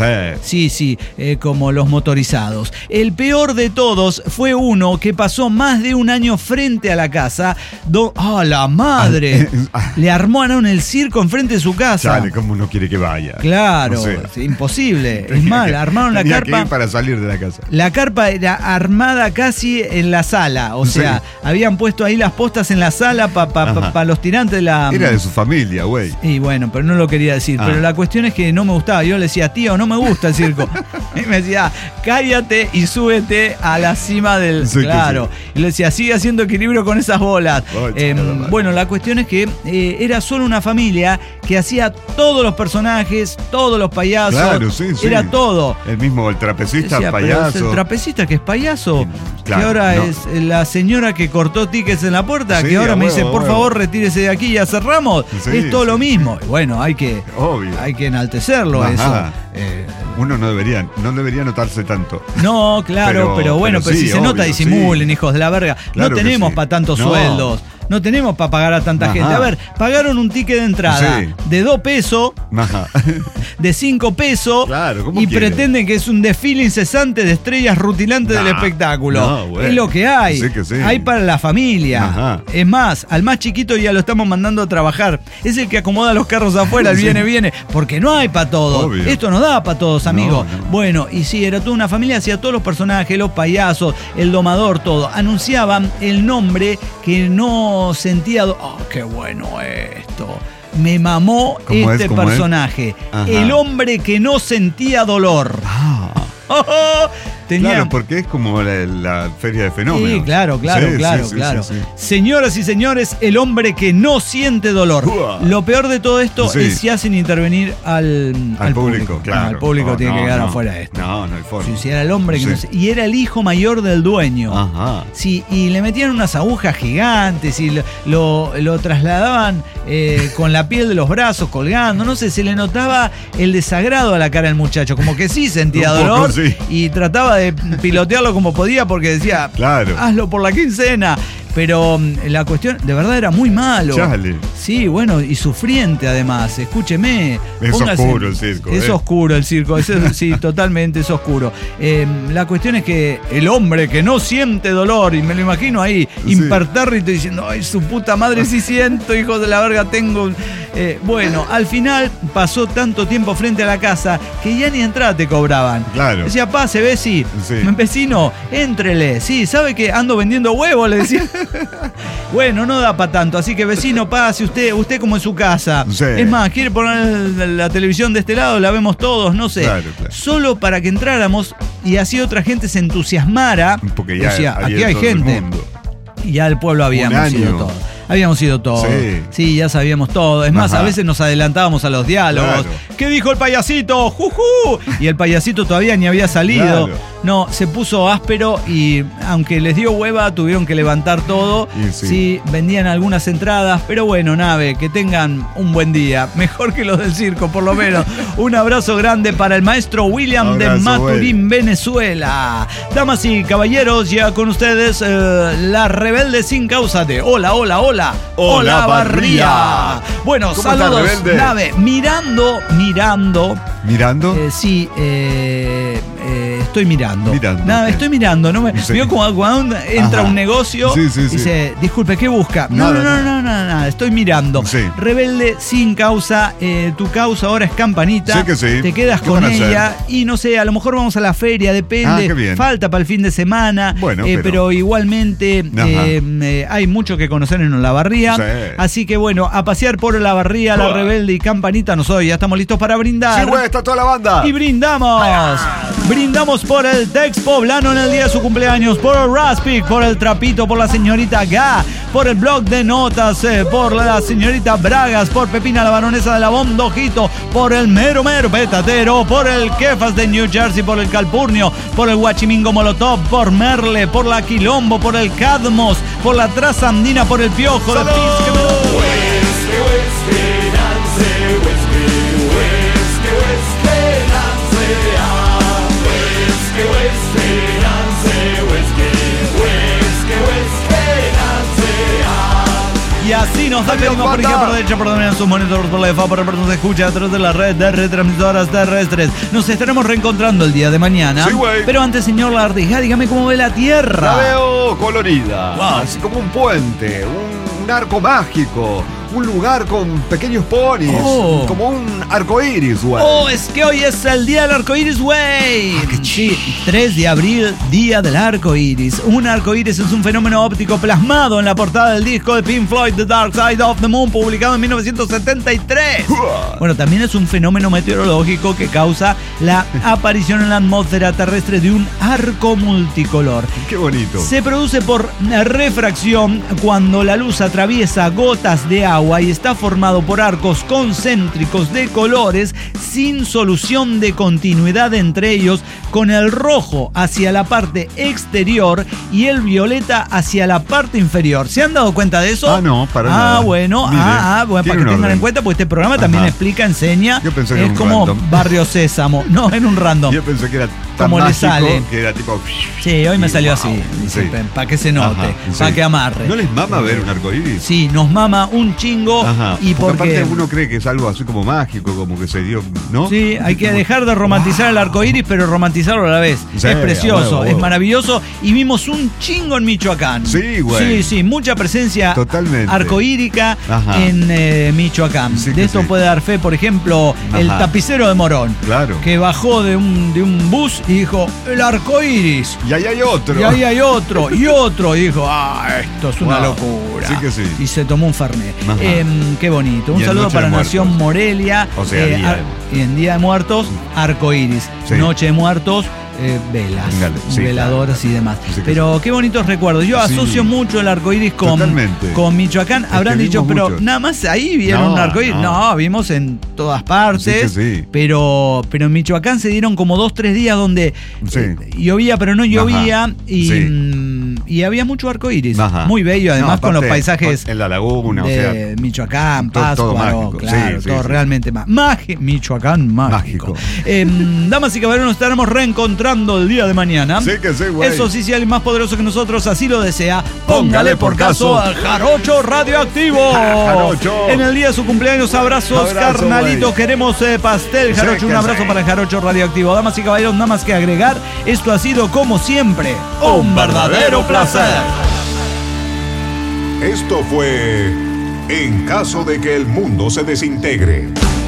Speaker 2: Como los motorizados. El peor de todos fue uno que pasó más de un año frente a la casa. ¡La madre! Le armaron el circo enfrente de su casa.
Speaker 3: Sale, como uno quiere que vaya.
Speaker 2: Claro, imposible. Es mal, armaron la carpa.
Speaker 3: Que ir para salir de la casa.
Speaker 2: La carpa era armada casi en la sala. O sea, habían puesto ahí las postas en la sala para los tirantes de la...
Speaker 3: Era de su familia, güey.
Speaker 2: Y bueno, pero no lo quería decir. Pero la cuestión es que no me gustaba. Yo le decía, tío, no me gusta el circo. Y me decía, cállate y súbete a la cima del... Y le decía, sigue haciendo equilibrio con esas bolas. Bueno, la cuestión es que era solo una familia que hacía todos los personajes, todos los payasos.
Speaker 3: Claro, sí.
Speaker 2: Era todo.
Speaker 3: El trapecista,
Speaker 2: decía,
Speaker 3: payaso.
Speaker 2: ¿Es el trapecista que es payaso?
Speaker 3: Claro,
Speaker 2: que ahora
Speaker 3: no.
Speaker 2: es la señora que cortó tickets en la puerta,
Speaker 3: Sí,
Speaker 2: que ahora me dice,
Speaker 3: huevo,
Speaker 2: por favor, retírese de aquí y ya cerramos.
Speaker 3: Sí,
Speaker 2: es todo
Speaker 3: sí.
Speaker 2: lo mismo. Y bueno, hay que enaltecerlo.
Speaker 3: Ajá.
Speaker 2: eso.
Speaker 3: Uno no debería notarse tanto.
Speaker 2: No, claro, pero bueno,
Speaker 3: pero
Speaker 2: si
Speaker 3: sí,
Speaker 2: se nota,
Speaker 3: obvio,
Speaker 2: disimulen,
Speaker 3: sí.
Speaker 2: hijos de la verga.
Speaker 3: Claro
Speaker 2: no
Speaker 3: que
Speaker 2: tenemos
Speaker 3: sí.
Speaker 2: para tantos
Speaker 3: No.
Speaker 2: sueldos. No tenemos para pagar a tanta
Speaker 3: Ajá.
Speaker 2: gente. A ver, pagaron un ticket de entrada
Speaker 3: Sí.
Speaker 2: de 2 pesos,
Speaker 3: Ajá.
Speaker 2: de 5 pesos,
Speaker 3: Claro, ¿cómo
Speaker 2: y
Speaker 3: quiere?
Speaker 2: pretenden que es un desfile incesante de estrellas rutilantes del espectáculo.
Speaker 3: no, bueno.
Speaker 2: Es lo que hay.
Speaker 3: Sí que sí.
Speaker 2: Hay para la familia.
Speaker 3: Ajá.
Speaker 2: Es más, al más chiquito ya lo estamos mandando a trabajar. Es el que acomoda los carros afuera, el
Speaker 3: Sí.
Speaker 2: viene, porque no hay para todos.
Speaker 3: Obvio.
Speaker 2: Esto no da para todos, amigos.
Speaker 3: No.
Speaker 2: Bueno, y sí, era toda una familia, hacía todos los personajes, los payasos, el domador, todo. Anunciaban el nombre que no sentía... ¡Oh, qué bueno esto! Me mamó
Speaker 3: ¿Cómo
Speaker 2: este
Speaker 3: es? ¿Cómo es?
Speaker 2: personaje.
Speaker 3: Ajá.
Speaker 2: El hombre que no sentía dolor.
Speaker 3: Ah.
Speaker 2: Tenía...
Speaker 3: Claro, porque es como la feria de fenómenos.
Speaker 2: Sí, claro.
Speaker 3: Sí.
Speaker 2: Señoras y señores, el hombre que no siente dolor.
Speaker 3: Uah.
Speaker 2: Lo peor de todo esto
Speaker 3: Sí.
Speaker 2: es si hacen intervenir al público.
Speaker 3: Claro.
Speaker 2: Al público
Speaker 3: No,
Speaker 2: tiene que quedar
Speaker 3: no.
Speaker 2: afuera de esto.
Speaker 3: No hay forma.
Speaker 2: Si era el hombre que
Speaker 3: Sí.
Speaker 2: no se- y era el hijo mayor del dueño.
Speaker 3: Ajá.
Speaker 2: Sí, y le metían unas agujas gigantes y lo trasladaban con la piel de los brazos colgando. No sé, se le notaba el desagrado a la cara del muchacho. Como que sí sentía
Speaker 3: Un poco,
Speaker 2: dolor
Speaker 3: sí.
Speaker 2: y trataba de pilotearlo como podía porque decía,
Speaker 3: Claro.
Speaker 2: hazlo por la quincena. Pero la cuestión, de verdad, era muy malo.
Speaker 3: Chale.
Speaker 2: Sí, bueno, y sufriente además. Escúcheme.
Speaker 3: Es
Speaker 2: póngase-
Speaker 3: oscuro el circo,
Speaker 2: Es oscuro el circo. Sí, totalmente es oscuro. La cuestión es que el hombre que no siente dolor, y me lo imagino ahí,
Speaker 3: Sí.
Speaker 2: impertérrito diciendo, ay, su puta madre, sí siento, hijo de la verga, tengo. Bueno, al final pasó tanto tiempo frente a la casa que ya ni entrada te cobraban.
Speaker 3: Claro.
Speaker 2: Decía, pase, Bessi,
Speaker 3: Sí.
Speaker 2: vecino, éntrele. Sí, ¿sabe que ando vendiendo huevos? Le decía. Bueno, no da para tanto, así que vecino, pase usted como en su casa.
Speaker 3: Sí.
Speaker 2: Es más, ¿quiere poner la televisión de este lado? La vemos todos, no sé.
Speaker 3: Claro.
Speaker 2: Solo para que entráramos y así otra gente se entusiasmara.
Speaker 3: Porque ya
Speaker 2: decía,
Speaker 3: había
Speaker 2: aquí hay
Speaker 3: todo el
Speaker 2: gente.
Speaker 3: mundo.
Speaker 2: Y ya el pueblo habíamos
Speaker 3: Un
Speaker 2: ido
Speaker 3: año.
Speaker 2: todos. Habíamos ido todos.
Speaker 3: Sí.
Speaker 2: Ya sabíamos todo. Es más,
Speaker 3: Ajá.
Speaker 2: a veces nos adelantábamos a los diálogos.
Speaker 3: Claro.
Speaker 2: ¿Qué dijo el payasito? ¡Jujú! Y el payasito todavía ni había salido.
Speaker 3: Claro.
Speaker 2: No, se puso áspero y aunque les dio hueva, tuvieron que levantar todo.
Speaker 3: Y sí.
Speaker 2: Vendían algunas entradas. Pero bueno, nave, que tengan un buen día. Mejor que los del circo, por lo menos. Un abrazo grande para el maestro William de
Speaker 3: Abrazo,
Speaker 2: Maturín, Venezuela. Damas y caballeros, ya con ustedes la rebelde sin causa de Hola, hola, hola.
Speaker 3: Hola,
Speaker 2: Barría.
Speaker 3: Barría.
Speaker 2: Bueno,
Speaker 3: ¿Cómo está,
Speaker 2: saludos,
Speaker 3: rebelde?
Speaker 2: nave. Mirando.
Speaker 3: ¿Mirando?
Speaker 2: Sí, estoy mirando.
Speaker 3: Mirando,
Speaker 2: Nada,
Speaker 3: ok.
Speaker 2: estoy mirando. No me,
Speaker 3: Sí.
Speaker 2: vio como cuando entra
Speaker 3: Ajá.
Speaker 2: un negocio
Speaker 3: Sí, sí, sí.
Speaker 2: dice, disculpe, ¿qué busca? No,
Speaker 3: Nada,
Speaker 2: estoy mirando.
Speaker 3: Sí.
Speaker 2: Rebelde sin causa. Tu causa ahora es Campanita.
Speaker 3: Sí que sí.
Speaker 2: Te quedas
Speaker 3: ¿Qué
Speaker 2: con
Speaker 3: van a hacer?
Speaker 2: ella y no sé, a lo mejor vamos a la feria, depende.
Speaker 3: Qué bien.
Speaker 2: Falta para el fin de semana.
Speaker 3: Bueno,
Speaker 2: pero igualmente
Speaker 3: Ajá.
Speaker 2: hay mucho que conocer en Olavarría.
Speaker 3: Sí.
Speaker 2: Así que bueno, a pasear por Olavarría, la Rebelde y Campanita. Nosotros ya estamos listos para brindar.
Speaker 3: Sí, güey, está toda la banda.
Speaker 2: Y brindamos. Brindamos por el Tex Poblano en el día de su cumpleaños, por el Raspic, por el Trapito, por la señorita Gá, por el blog de notas, por la señorita Bragas, por Pepina la baronesa de la Bondojito, por el Mero Petatero, por el Kefas de New Jersey, por el Calpurnio, por el Huachimingo Molotov, por Merle, por la Quilombo, por el Cadmos, por la Trasandina, por el Piojo.
Speaker 3: ¡Salud!
Speaker 2: Y así nos despedimos por izquierda, por derecha, por donde en sus monitores, por la de por el se escucha a través de la red de retransmisoras terrestres. Nos estaremos reencontrando el día de mañana.
Speaker 3: Sí, güey.
Speaker 2: Pero antes, señor Lardija, dígame cómo ve la Tierra.
Speaker 3: La veo colorida,
Speaker 2: Wow.
Speaker 3: así como un puente, un arco mágico, un lugar con pequeños ponis, como un arcoíris, güey.
Speaker 2: Es que hoy es el día del arcoíris, güey. Sí, 3 de abril, día del arcoíris. Un arcoíris es un fenómeno óptico plasmado en la portada del disco de Pink Floyd, The Dark Side of the Moon, publicado en 1973. Bueno, también es un fenómeno meteorológico que causa la aparición en la atmósfera terrestre de un arco multicolor.
Speaker 3: Qué bonito.
Speaker 2: Se produce por refracción cuando la luz atraviesa gotas de agua y está formado por arcos concéntricos de colores sin solución de continuidad entre ellos, con el rojo hacia la parte exterior y el violeta hacia la parte inferior. ¿Se han dado cuenta de eso?
Speaker 3: No, para nada.
Speaker 2: Bueno, para que tengan en cuenta, porque este programa también explica, enseña.
Speaker 3: Yo pensé que
Speaker 2: es como
Speaker 3: random.
Speaker 2: Barrio Sésamo, no en un random.
Speaker 3: Yo pensé que era tan
Speaker 2: como
Speaker 3: mágico,
Speaker 2: le sale.
Speaker 3: que era tipo...
Speaker 2: Sí, hoy me salió así,
Speaker 3: Sí.
Speaker 2: para que se note, para que amarre.
Speaker 3: ¿No les mama ver un arcoíris?
Speaker 2: Sí, nos mama un chingo. Y
Speaker 3: porque aparte uno cree que es algo así como mágico, como que se dio, ¿no?
Speaker 2: Sí, hay que dejar de romantizar el arcoíris, pero romantizarlo a la vez.
Speaker 3: Sí,
Speaker 2: es precioso,
Speaker 3: huevo.
Speaker 2: es maravilloso. Y vimos un chingo en Michoacán.
Speaker 3: Sí, güey.
Speaker 2: Sí, mucha presencia
Speaker 3: totalmente
Speaker 2: arcoírica en Michoacán.
Speaker 3: Sí,
Speaker 2: de esto puede dar fe, por ejemplo, el tapicero de Morón.
Speaker 3: Claro.
Speaker 2: Que bajó de un bus y dijo, el arcoíris.
Speaker 3: Y ahí hay otro.
Speaker 2: Y ahí hay otro. Y otro. Y dijo, esto es una locura.
Speaker 3: Sí que sí.
Speaker 2: Y se tomó un fernet. Qué bonito. Un
Speaker 3: y
Speaker 2: saludo para Nación Morelia.
Speaker 3: O sea,
Speaker 2: y en Día de Muertos, arcoíris.
Speaker 3: Sí.
Speaker 2: Noche de Muertos, velas, veladoras y demás. Sí, pero qué bonitos recuerdos. Yo asocio mucho el arcoíris con Michoacán. Habrán dicho, pero mucho. Nada más ahí vieron un arcoíris. No, vimos en todas partes.
Speaker 3: Sí.
Speaker 2: Pero en Michoacán se dieron como 2-3 días donde llovía, pero no llovía. Y había mucho arcoíris. Muy bello, además, con los paisajes
Speaker 3: en la laguna,
Speaker 2: de Michoacán, Pátzcuaro, claro, todo realmente Michoacán mágico. Damas y caballeros, nos estaremos reencontrando el día de mañana.
Speaker 3: Sí que sí, güey.
Speaker 2: Eso sí, si alguien más poderoso que nosotros así lo desea, póngale por caso al Jarocho Radioactivo.
Speaker 3: Jarocho.
Speaker 2: En el día de su cumpleaños, abrazos, carnalito. Wey. Queremos pastel, Jarocho. Un abrazo para el Jarocho Radioactivo. Damas y caballeros, nada más que agregar. Esto ha sido, como siempre, un verdadero placer.
Speaker 1: Esto fue En caso de que el mundo se desintegre.